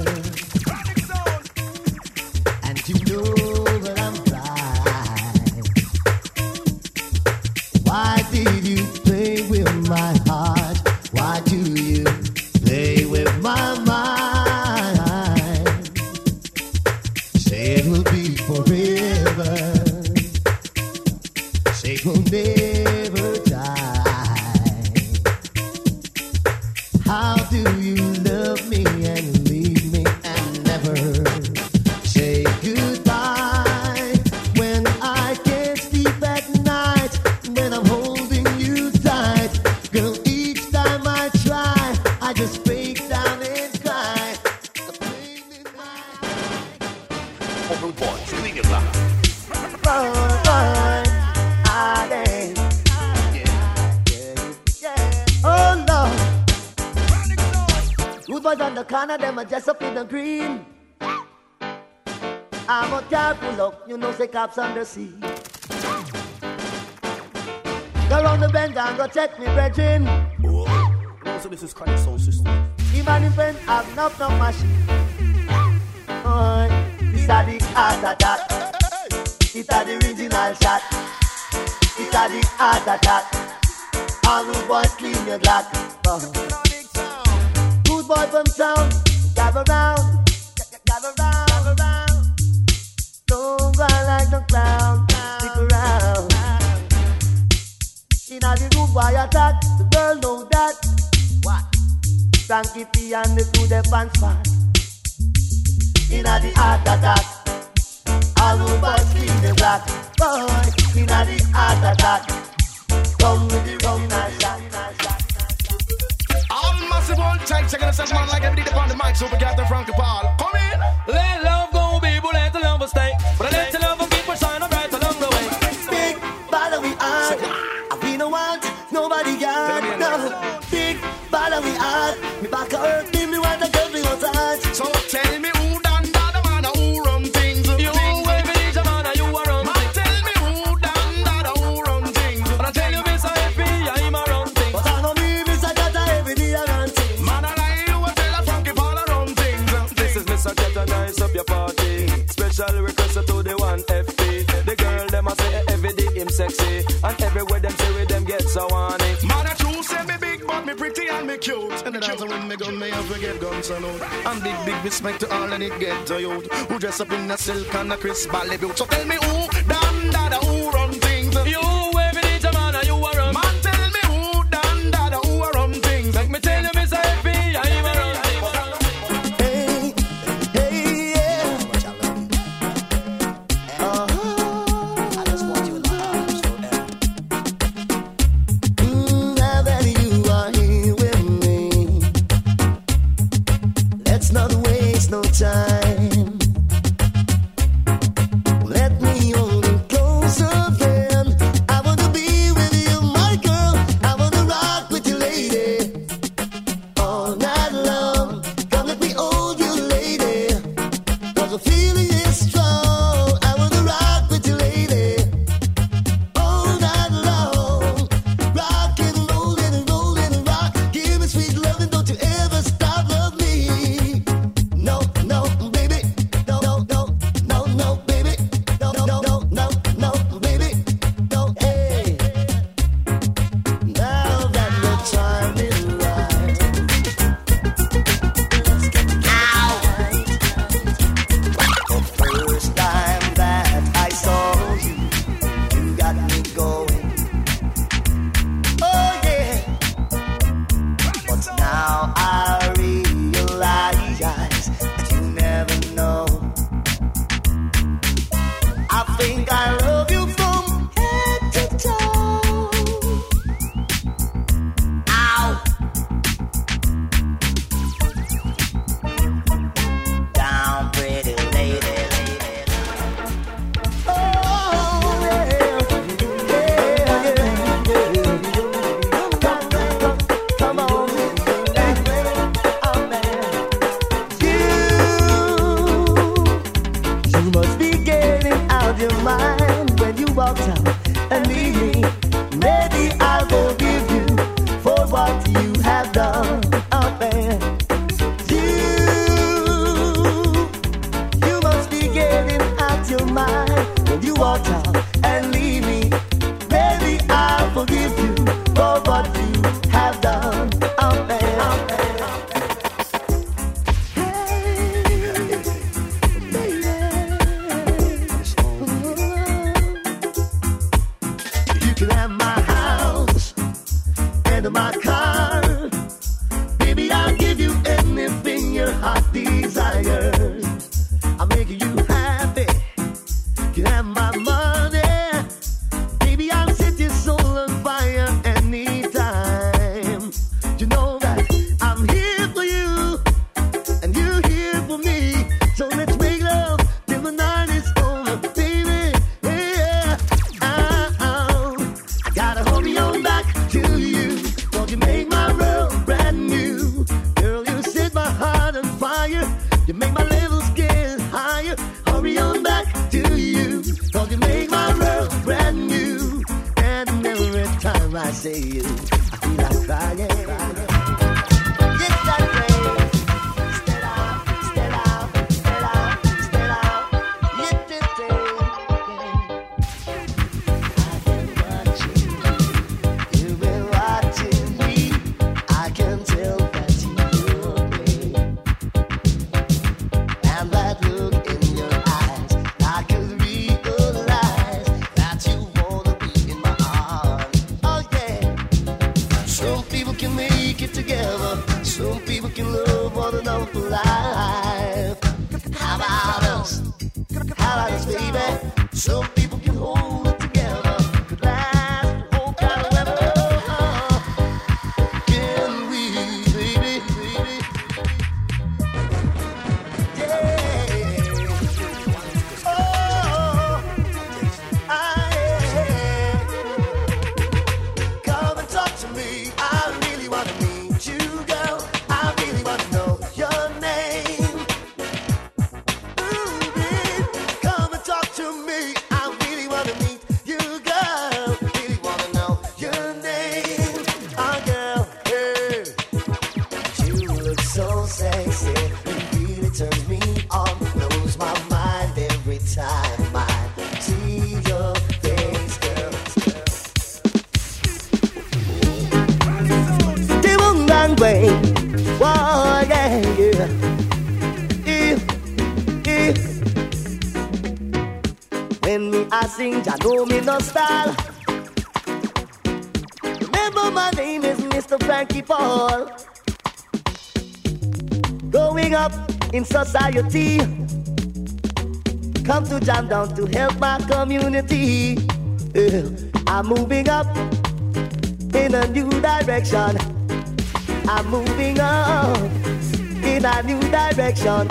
and you know that I'm right. Why did you play with my heart? Why do you play with my mind? Say it will be forever. Say it will never die. How do you love me and leave me and never say goodbye? When I can't sleep at night, when I'm holding you tight, girl, each time I try, I just break down and cry. The pain in my Open boys, clean it up. oh, oh, I dance. Oh Lord, good boys on the corner, them are just up in the green. I'm a careful up, you know, say cops on the sea. Go round the bend and go check me, brethren. So this is Chronic Soul System. Even if friend have enough no machine. Oh, it's a the heart attack. It's a the original shot. It's a the heart attack. All the boys clean your black. Oh. Good boy from town, gather round, gather round, gather round. Don't run like no clown, stick around. In a the room why attack, the world know that. What? Frankie P and the two the fans spot. Inna the heart attack, all who bust in the black. Boy, inna the heart attack, come with the rum and shot, shot. All massive old tight, checking us as man like every day upon the mic, so we got the Frankie Paul. Come in. Let love go, people, let the love stay. But let the love keep us shining bright along the way. Big bother we are, we don't want nobody got no. Big bother we are, me back hurt me, me want a girl me was hard. So tell me who done that, the man who run things. You every day, man, you are run man, things. tell me who done that, who run things. And I tell you, Mister Happy, I'm a run things. But I know me, Mister Jetta, every day I run things. Man, I lie, you will tell a Frankie Paul I run things. This is Mister Jetta, nice up your party. Special request to the one F P. The girl, them a say every day him sexy. And everywhere them say with them get so on it. Man, I true say me big, but me pretty and me cute. And the dancer when me gun, me have to get guns and out. And big, big respect to all and it get to youth who dress up in a silk and a crisp ballet boot. So tell me who done that, who run things. You every day, man, you are run. Man, tell me who done that, who run things. Let me tell you, Mister Happy, I'm a run. Hey, hey, yeah. Uh-huh. I just want you in my arms forever. Mm, now that you are here with me, let's not waste no time. Let me hold you close again. I want to be with you, my girl. I want to rock with you, lady, all night long. Come let me hold you, lady, 'cause the feeling is strong. I want to rock with you, lady, all night long. Rock and roll and roll and rock. Give me sweet love and don't you ever stop love me. No, no, baby. No, no, no, no, no, baby. No, no, no, no, no, baby. No, hey. Now that the time is right, let's get right. The first time that I saw you, you got me going. Oh yeah. But now I realize that you never know. I think I love you from head to toe. Ow. Down, pretty lady. Oh yeah, yeah, yeah, yeah. Come on, oh man, you, you must be getting out your mind when you walked out and leave me. Maybe I'll forgive you for what you have done, oh man. You, you must be getting out your mind when you walked out and leave me. Baby, I'll forgive you for what you have done, oh man. Oh, man. You can have my house and my car. Baby, I'll give you anything your heart desires. I'll make you happy. You can have my money. Baby, I'll set your soul on fire anytime. You know that I'm here for you and you're here for me. So let's make love till the night is over, baby. Yeah. Oh, I gotta hold me on back to you. Don't you make my world brand new. Girl, you set my heart on fire. You make my levels get higher. Hurry on back to you. Don't you make my world brand new. And every time I say you, I feel like crying. Get that way. Stella, Stella, Stella, Stella. Get it there. I've been watching you. You've been watching me. I can tell that you're okay. And that look in your eyes, I can realize that you wanna be in my arms. Oh yeah. Some people can make it together. Some people can love one another for life. How about us? How about us, baby? Some people can hold it together. Could last the whole kind of weather. Can we, baby, baby? Yeah. Oh, I, come and talk to me. I really want to meet you, girl. I really want to know your name. Ooh, babe, come and talk to me. I really want to meet you, girl. Really want to know your name. Oh, girl, yeah. You look so sexy. It really turns me on. Blows my mind every time I see your face, girl. Dimunggang way, whoa, yeah, yeah. If, if, when me I sing, ya know me no style. Remember my name is Mister Frankie Paul. Growing up in society, come to jam down to help my community. Uh, I'm moving up in a new direction. I'm moving up in a new direction.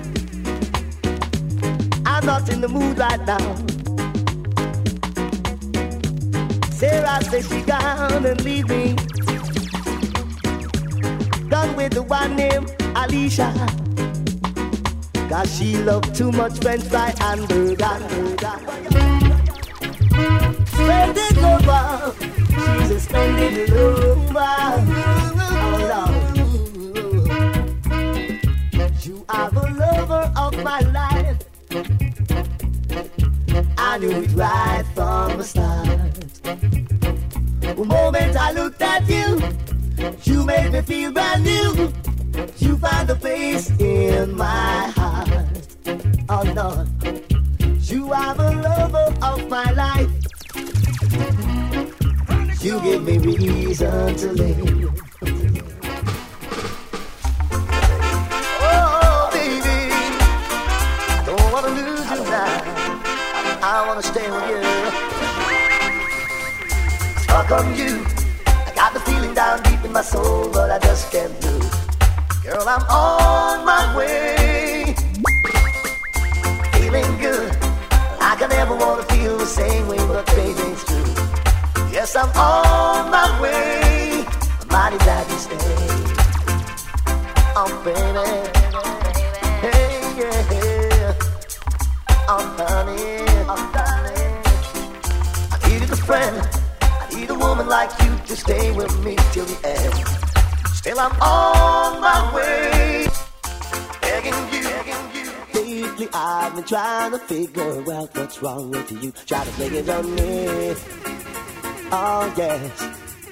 I'm not in the mood right now. Sarah says she gonna leave me. Done with the one named Alicia. Cause she loved too much French fry and burger. Spending over, she's a spending over. Oh Lord, you are the lover of my life. I knew it right from the start. The moment I looked at you, you made me feel brand new. You found a place in my heart. Oh Lord, you are the lover of my life. You give me reason to live. Oh baby, I don't wanna lose you now. I wanna stay with you. Stuck on you. I got the feeling down deep in my soul, but I just can't do. Girl, I'm on my way. Feeling good. Like I never wanna feel the same way, but baby, it's true. Yes, I'm on my way. I'm mighty glad you stay. Oh, baby. Hey, yeah. Oh, honey. Oh, darling. I needed a friend. I need a woman like you to stay with me till the end. Still I'm on my way, begging you, begging you. Lately I've been trying to figure out what's wrong with you. Try to play it on me, oh yes.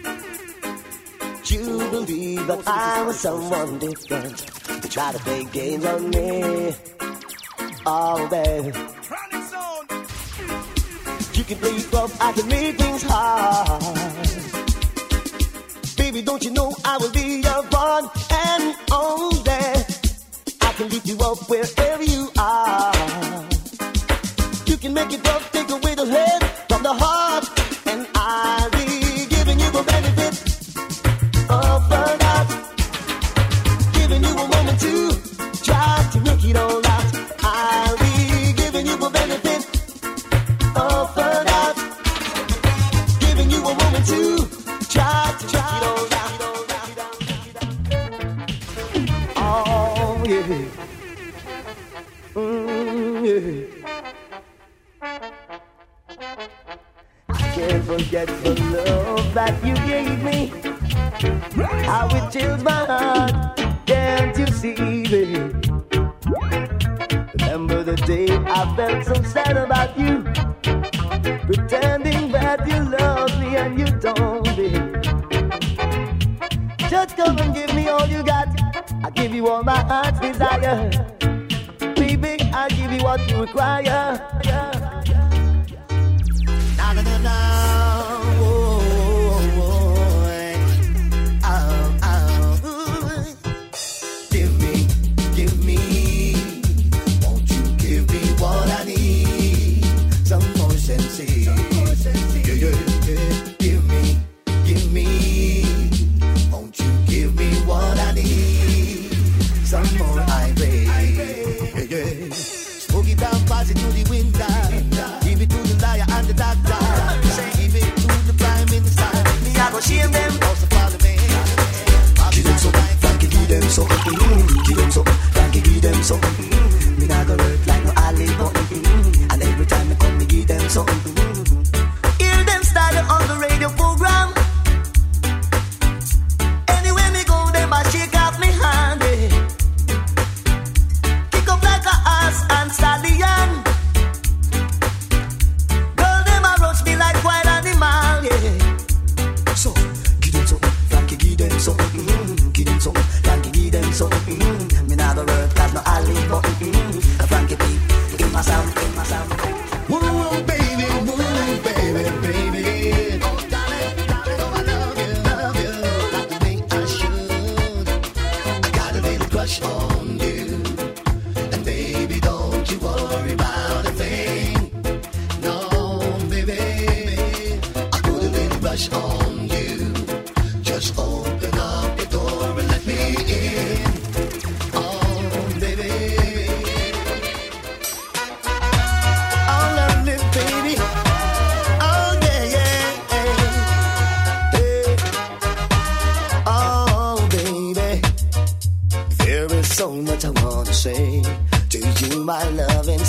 You believe that I was someone different. You try to play games on me, oh babe. You can play rough, I can make things hard. Baby, don't you know I will be your one and only. I can lift you up wherever you are. You can make it rough, take away the head from the heart, and I'll be giving you the benefit of the doubt. Giving you a moment to try to make it all out. I'll be giving you the benefit of the doubt. Giving you a moment to try to try it all out. Oh yeah. Mm, yeah. I can't forget the love that you gave me. How it chills my heart. Can't you see, baby? Remember the day I felt so sad about you, pretending that you love me and you don't, baby. Just come and give me all you got. I give you all my heart's desire. Baby, I give you what you require. Na na na na. Oh, oh, oh, oh.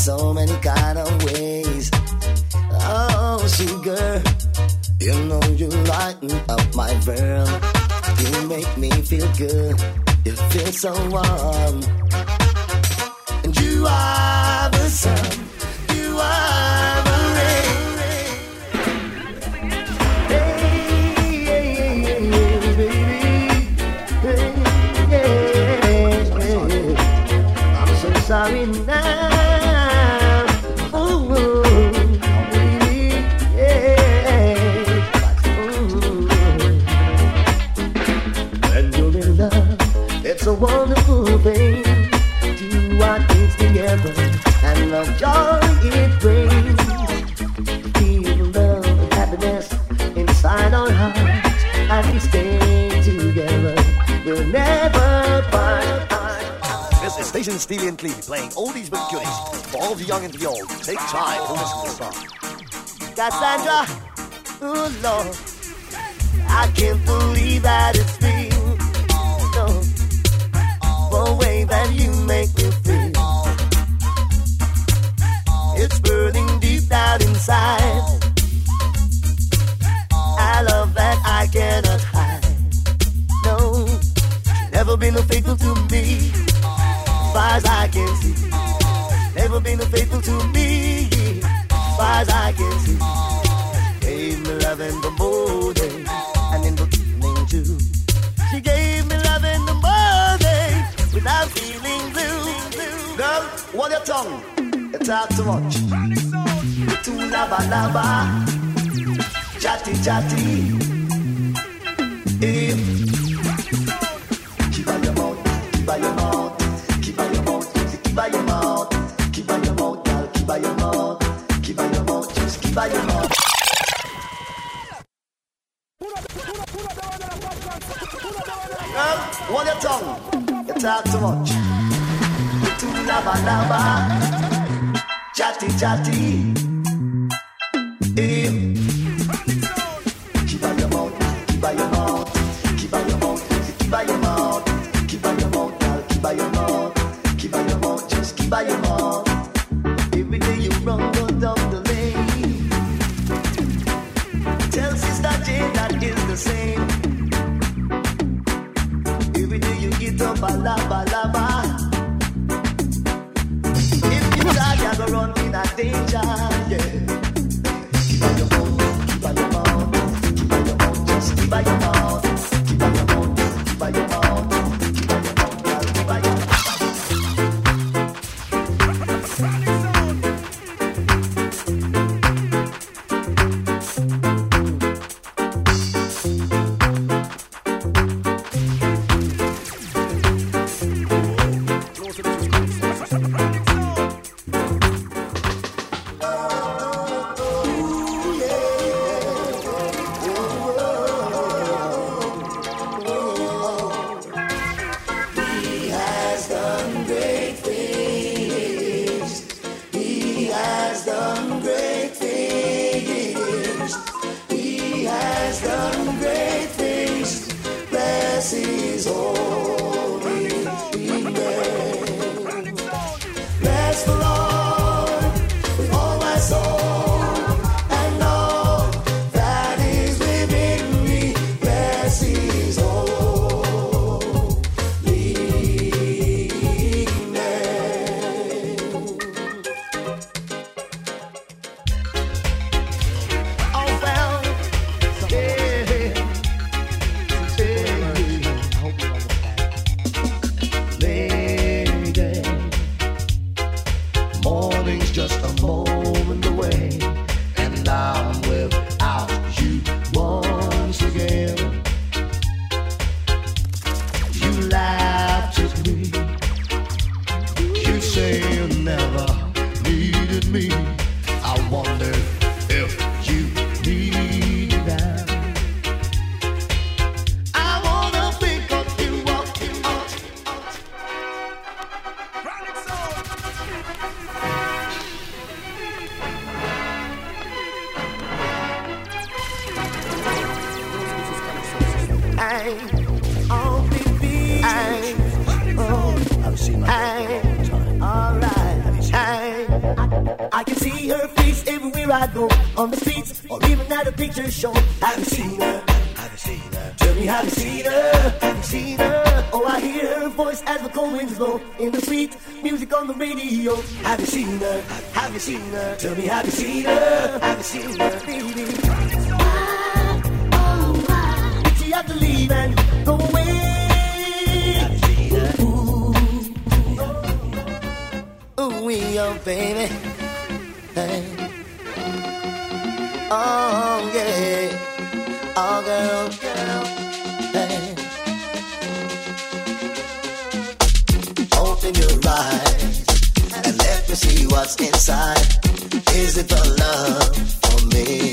so many kind of ways. Oh, sugar, you know you lighten up my world. You make me feel good. You feel so warm. And you are the sun. You are the rain. Hey, hey, hey, hey, baby. Hey, hey, hey. I'm so sorry now. Ooh, baby. Yeah. Ooh. When you're in love, it's a wonderful thing. Do our things together and love joy it brings. Feel love and happiness inside our hearts, and we stay together. We'll never part. This is Station Stevie and Clevie playing oldies but goodies for all the young and the old. Take time to listen to the song. Cassandra, oh Lord, I can't believe that it's real. No, the way that you make me feel, it's burning deep down inside. I love that I cannot hide. No, never been faithful to me, as far as I can see. Never been faithful to me, as far as I can see. Gave me love in the morning and in the evening too. She gave me love in the morning without feeling blue. Girl, hold your tongue. You talk too much. Too lava lava, chatty chatty. Eh. Keep on your mouth, keep on your mouth, keep on your mouth, keep on your mouth, keep on your mouth, girl, keep on your mouth, keep on your mouth, just keep on your mouth. Girl, hold your tongue. You talk too much. Too lava lava, chatty chatty. Eh. Keep on your mouth, keep on your mouth, keep on your mouth, keep on your mouth, keep on your mouth, girl, keep on your mouth, keep on your mouth, just keep on your mouth. Every day you run, go down the lane. Tell Sister Jane that is the same. Every day you get up a lava lava. If you die, you go run in a danger, yeah. Keep on your mouth, keep on your mouth, keep on your mouth, just keep on your mouth, keep on your mouth, keep on your mouth, keep on your mouth, girl, keep on your mouth. Oh, baby, I, oh, I've seen my I, all right, I, Everywhere I go, on the streets, or even at a picture show, have you seen her? Have you seen her? Tell me, have you seen her? Have you seen her? Oh, I hear her voice as the cold winds blow in the sweet music on the radio. Have you seen her? Have you seen her? Tell me, have you seen her? Have you seen her, baby? Why, oh, why did she have to leave and go away? Have you seen her? Ooh, ooh, we oh, baby. Hey. Oh, yeah. Oh, girl, girl, hey. Open your eyes and let me see what's inside. Is it the love for me?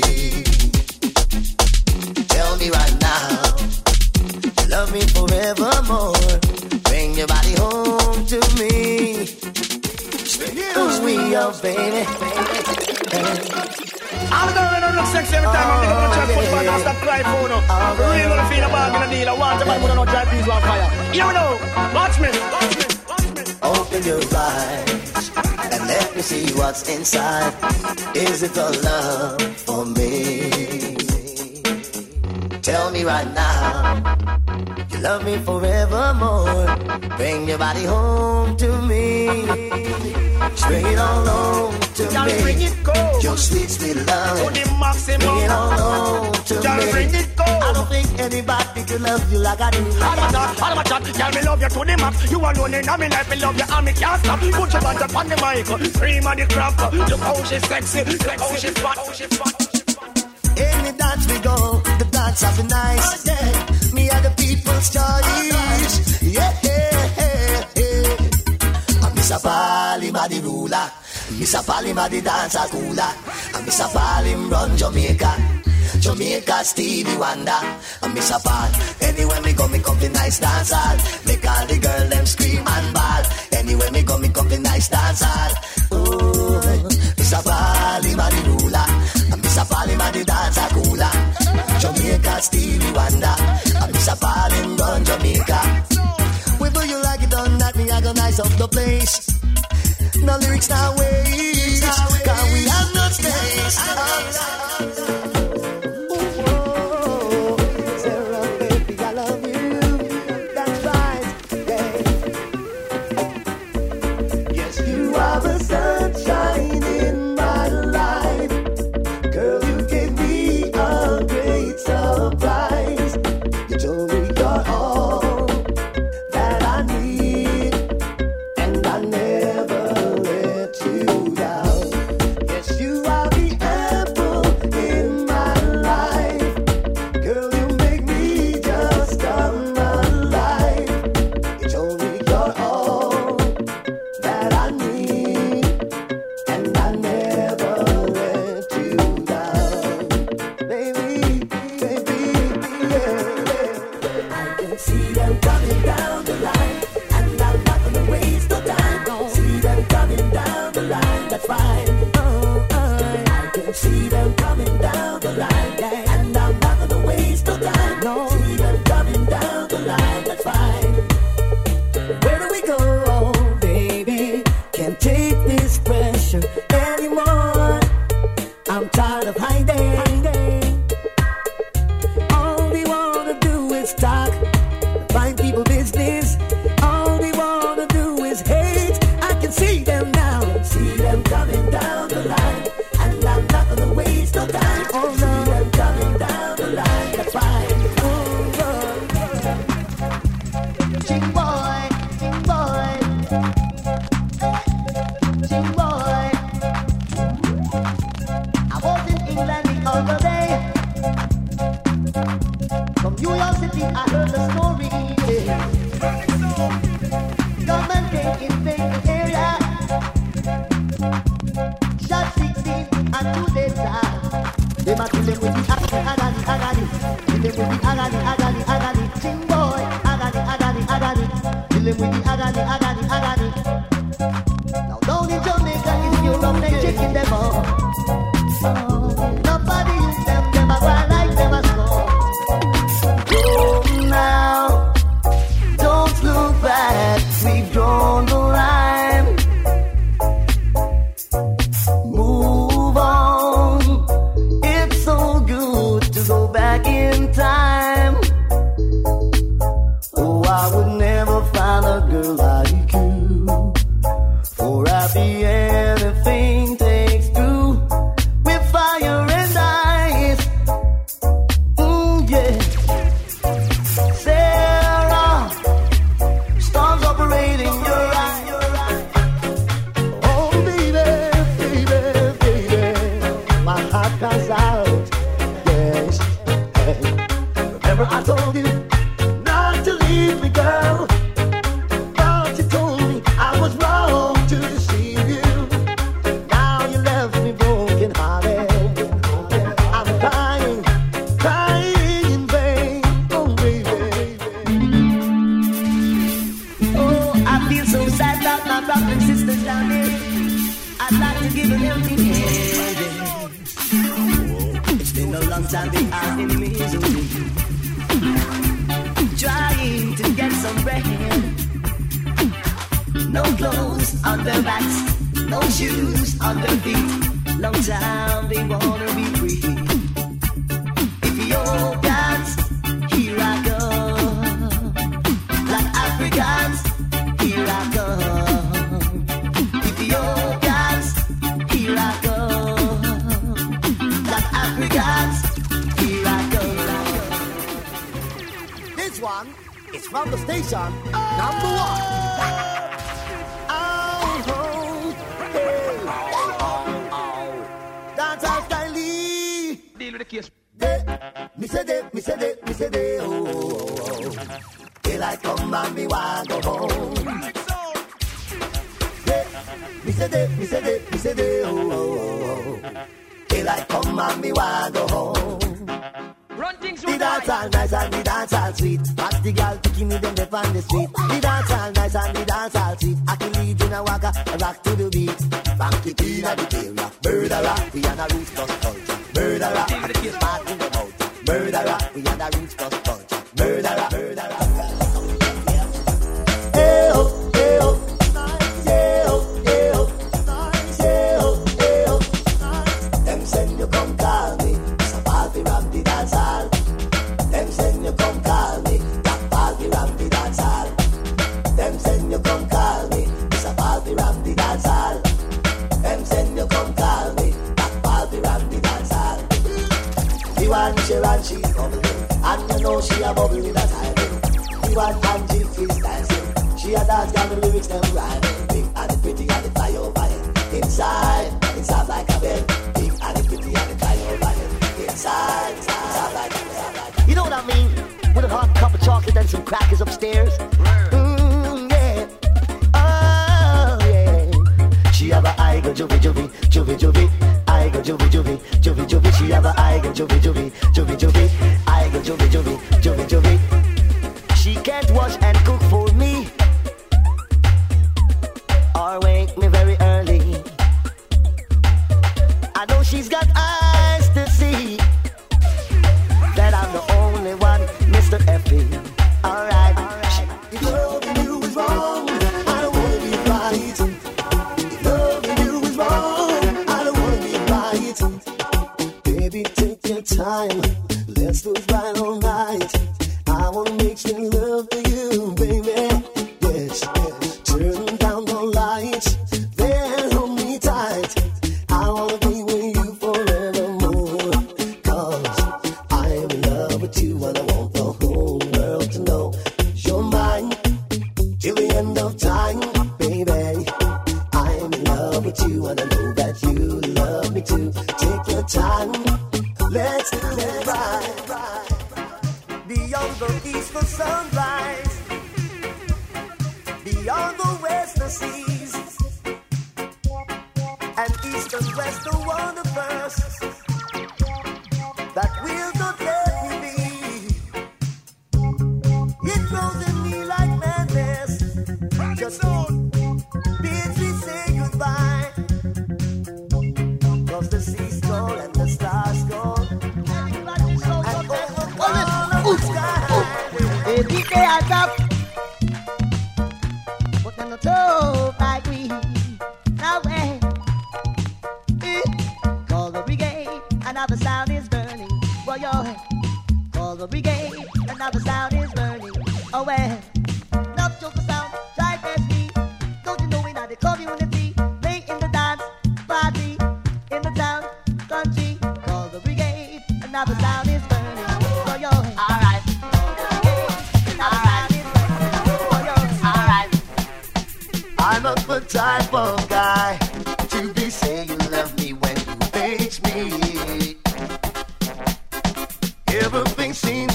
Tell me right now, you love me forevermore. Bring your body home to me. Ooh, we are baby, baby. I'm gonna look sexy every time I'm gonna try to put my stop cry for no. Really gonna feel a bag in a deal. I want to put on dry peas on fire. You know, watch me, watch me, watch me. Open your eyes and let me see what's inside. Is it the love for me? Tell me right now, you love me forevermore. Bring your body home to me. Bring it all home to Y'all me. bring it go. Your sweet, sweet love. To the maximum. Bring it all home to Y'all me. bring it go. I don't think anybody could love you like I do. All of my chat, all of my chat. Y'all me love you to the max. You alone in my life, me love you and me can't stop. Put your hands up on the mic. Scream at the crap. Look how she's sexy. Look how she's fat. How she's fat. Any dance we go, the dance have been nice. Yeah. Me and the people's choice. Yeah, yeah, yeah, yeah. I'm Mister Palima the ruler. Mister Palima the dancer cooler. I'm Mister Palim run Jamaica. Jamaica Stevie Wonder. I'm Mister Pal. Anywhere me go, me come the nice dancer. Make all the girl them scream and ball. Anywhere me go, me come the nice dancer. Ooh, Mister Palima the ruler. I'm Mister Palima the dancer cooler. Jamaica Stevie Wonder. I'm Mister Palim run Jamaica. Whether you like it or not, me I go nice up the place. No lyrics, no ways. Cause we have no space. Oh, Sarah, baby, I love you. That's right, yeah. Yes, you are the sunshine in my life. Girl, you gave me a great surprise. You told me you're all that I need, and I never let you down. Yes, you are the apple in my life. Girl, you make me just come alive. You told me you're all that I need, and I never let you down. Baby, baby, yeah. I can see them coming down the line, and I'm not gonna waste no time. Don't see them coming down the line, that's fine. Oh, I can see them coming down the line, and I'm not gonna waste no time. No, see them coming down the line, that's fine. Where do we go, baby? Can't take this pressure anymore. I'm tired of hiding. All we wanna do is talk, find people business. All we wanna do is hate. I can see them now, see them coming down the line, and I'm not gonna waste no time. Oh no, see them coming down the line, that's fine. Oh, oh. Ching boy, ching boy, ching boy. I was in England the other day. From New York City, I heard the story. Yeah. Gunmen came in the area, shot sixteen and two they died. They might kill them with the agony, agony, agony. Kill them with the agony, agony, agony. Ching boy, agony, agony, agony. Kill them with the agony, agony, agony. Now down in Jamaica, it's Europe, they chicken them all. Nobody use them, them a grind like them a snow. Go now, don't look back, we've drawn the line. Move on. knock us out. Yes, hey. Remember I told you not to leave me, girl. But you told me I was wrong to deceive you. Now you left me broken hearted. I'm crying, crying in vain. Oh baby. Oh, I feel so sad that my brother and sisters down there. I'd like to give them helping hand. It's been a long time they are in misery, trying to get some bread. No clothes on their backs, no shoes on their feet. Long time they wanna be free. Ethiopians, here I come. Black Africans, here I come. Ethiopians, here I come. Black Africans, here I come. This one is from the station number one. Oh, oh, hey. That's how Kylie. Deal with the case. Me say that, me say that, me say that. Oh, oh, oh. Daylight come and me want go home. Yeah. Me say that, me say that, me say that. Oh, oh, oh. Daylight come and me want go home. Run things The with dance all nice and the dance all sweet. Watch the girl picking me them up on the street. The dance all nice and the dance all sweet. I can lead in a waka, a rock to the beat. Funky king of the area, murderer. We are the roots plus culture, murderer. Spark in the mouth, murderer. We are the roots plus culture, murderer, murderer. Hey oh, hey oh, hey oh, hey oh, hey oh, hey oh. Them send you come call me. Party ram the dance hall. Them send you come call me. Black party ram the dance hall. Them send you come call me. It's a party ram the dance hall. Them send you come call me. Black party ram the dance hall. The one she ran, she's bubbling, and you know she a bubble with a timing. The one Angie is dancing. She a dance, got the lyrics them rhyming. Big and the pretty and the fly over it. Inside, inside like a bed. Big and the pretty and the fly over it. Inside, inside like a bed. You know what I mean? With a hot cup of chocolate and some crackers upstairs. Mm, yeah. Oh, yeah. She have a eye go juvie, juvie, juvie, juvie. I go juvie, juvie, juvie, juvie. She have a eye go juvie, juvie, juvie, juvie. I go juvie, juvie, juvie, juvie. She can't wash and cook for me, or wake me very early. I know she's got eyes to see that I'm the only one, Mister Effie. Alright, alright. If loving you is wrong, I don't wanna be right. If loving you is wrong, I don't wanna be right. Baby, take your time. Let's do it right all night. I wanna make sure love for you, baby. Yes, yes. Turn down the lights, then hold me tight. I wanna be with you forevermore. Cause I am in love with you and I want the whole world to know you're mine till the end of time, baby. I am in love with you and I know that you love me too. Take your time, let's do it right. Beyond the east the sunrise, beyond the west the seas, and east and west the one the first that will not let me be. It grows in me like madness. Just bids me say goodbye. Cause the sea's gone and the stars gone, and over all of the sky. They think they are tough, but they're not tough like we. Now when call the brigade, another sound is burning. Well, yo, call the brigade, another sound is burning. Oh well, not just the sound, try test me. Don't you know we not the community? Play in the dance party in the town, country. Call the brigade, another sound is burning. Well, yo, alright. I'm not the type of guy to be saying you love me when you face me.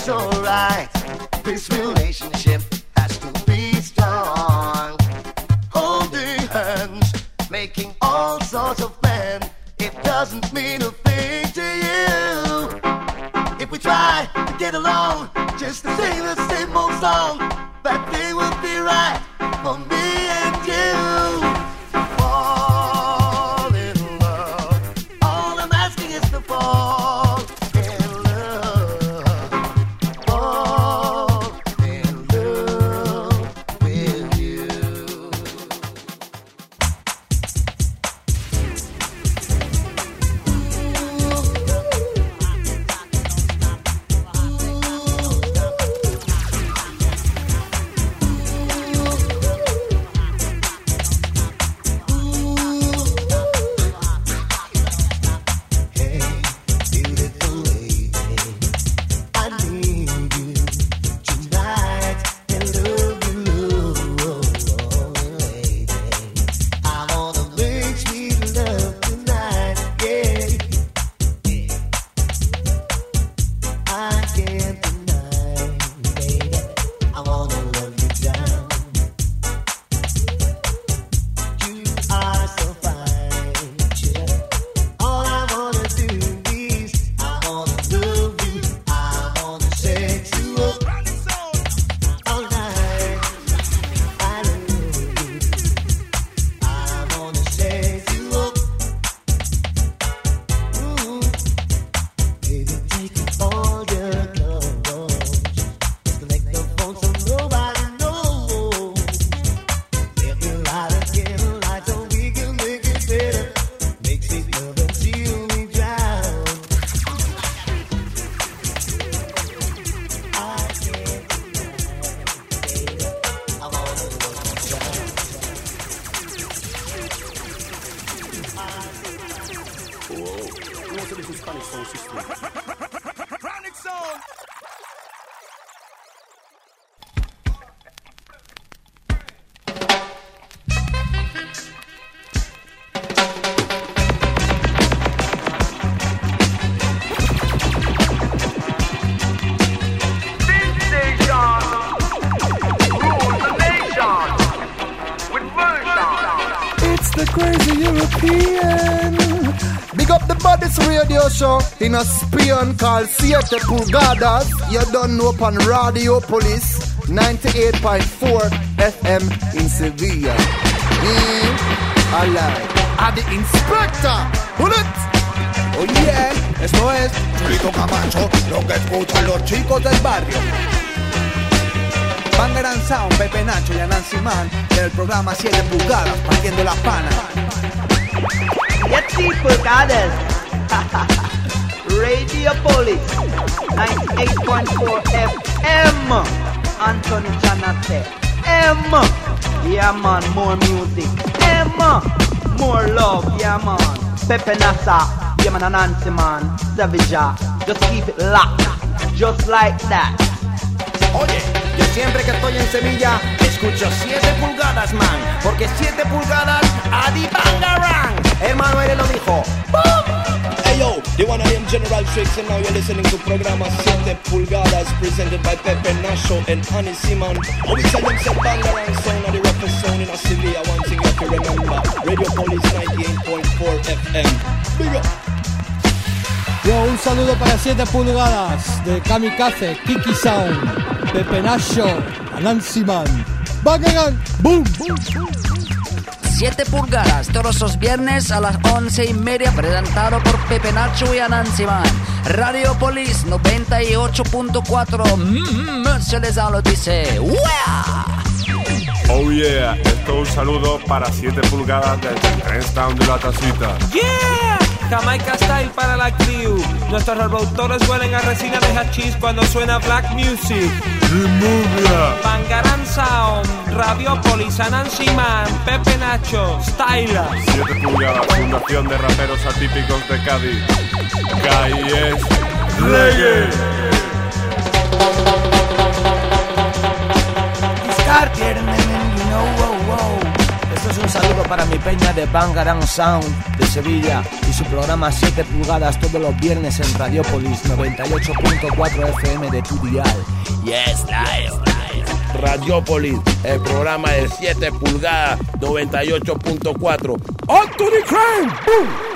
alright. This relationship has to be strong. Holding hands, making all sorts of plans. It doesn't mean a thing to you. If we try to get along, just to sing the same old song, that thing will be right for me and you. Fall in love. All I'm asking is to fall in love. Fall in love with you. In a spion called Siete Pulgadas, you don't know upon Radio Police ninety-eight point four F M in Sevilla. Mm, alive. A the inspector. Bullet. Oh yeah, esto es Chulito Camacho, lo que escuchan los chicos del barrio. Bangarang Sound, Pepe Nacho y Anansi Man en el programa siete pulgadas, partiendo las panas. siete pulgadas. Radio Police ninety-eight point four F M. Anthony Janate M. Yeah man, more music M. More love, yeah man. Pepe Nasa, yeah man, Anansi Man, Savija. Just keep it locked, just like that. Oye, yo siempre que estoy en Sevilla escucho siete pulgadas, man, porque siete pulgadas a di Bangarang. Hermano, él lo dijo. ¡Bum! Hey yo, the one I am General Tricks, and now you're listening to programa siete pulgadas presented by Pepe Nacho and Anansi Man. Always tell them say Bangarang sound of the roughest sound in a Sevilla. One thing you have to remember, Radio Police ninety-eight point four F M. Big up. Yo, un saludo para siete pulgadas de Kamikaze, Kiki Sound, Pepe Nacho, Anansi Man. Bangarang, boom, boom, boom. siete pulgadas, todos los viernes a las once y media, presentado por Pepe Nacho y Anansi Man. Radio Police noventa y ocho punto cuatro, mmm, se les habla, dice, ¡Wea! Oh yeah, esto es un saludo para siete pulgadas desde Trenstown de la Tacita. Yeah, Jamaica Style para la crew. Nuestros reproductores huelen a resina de hachís cuando suena black music. Removia. Bangarang Sound, Radio Police, Anansi Man, Pepe Nacho, Styla. siete pulgadas, fundación de raperos atípicos de Cádiz. Calles Reggae. Cartier, man, you know, wow, wow. Esto es un saludo para mi peña de Bangarang Sound de Sevilla y su programa siete pulgadas todos los viernes en Radiopolis noventa y ocho punto cuatro F M de tu dial. Yes, live, live. Radiopolis, el programa de siete pulgadas noventa y ocho punto cuatro. On to the crime. Boom.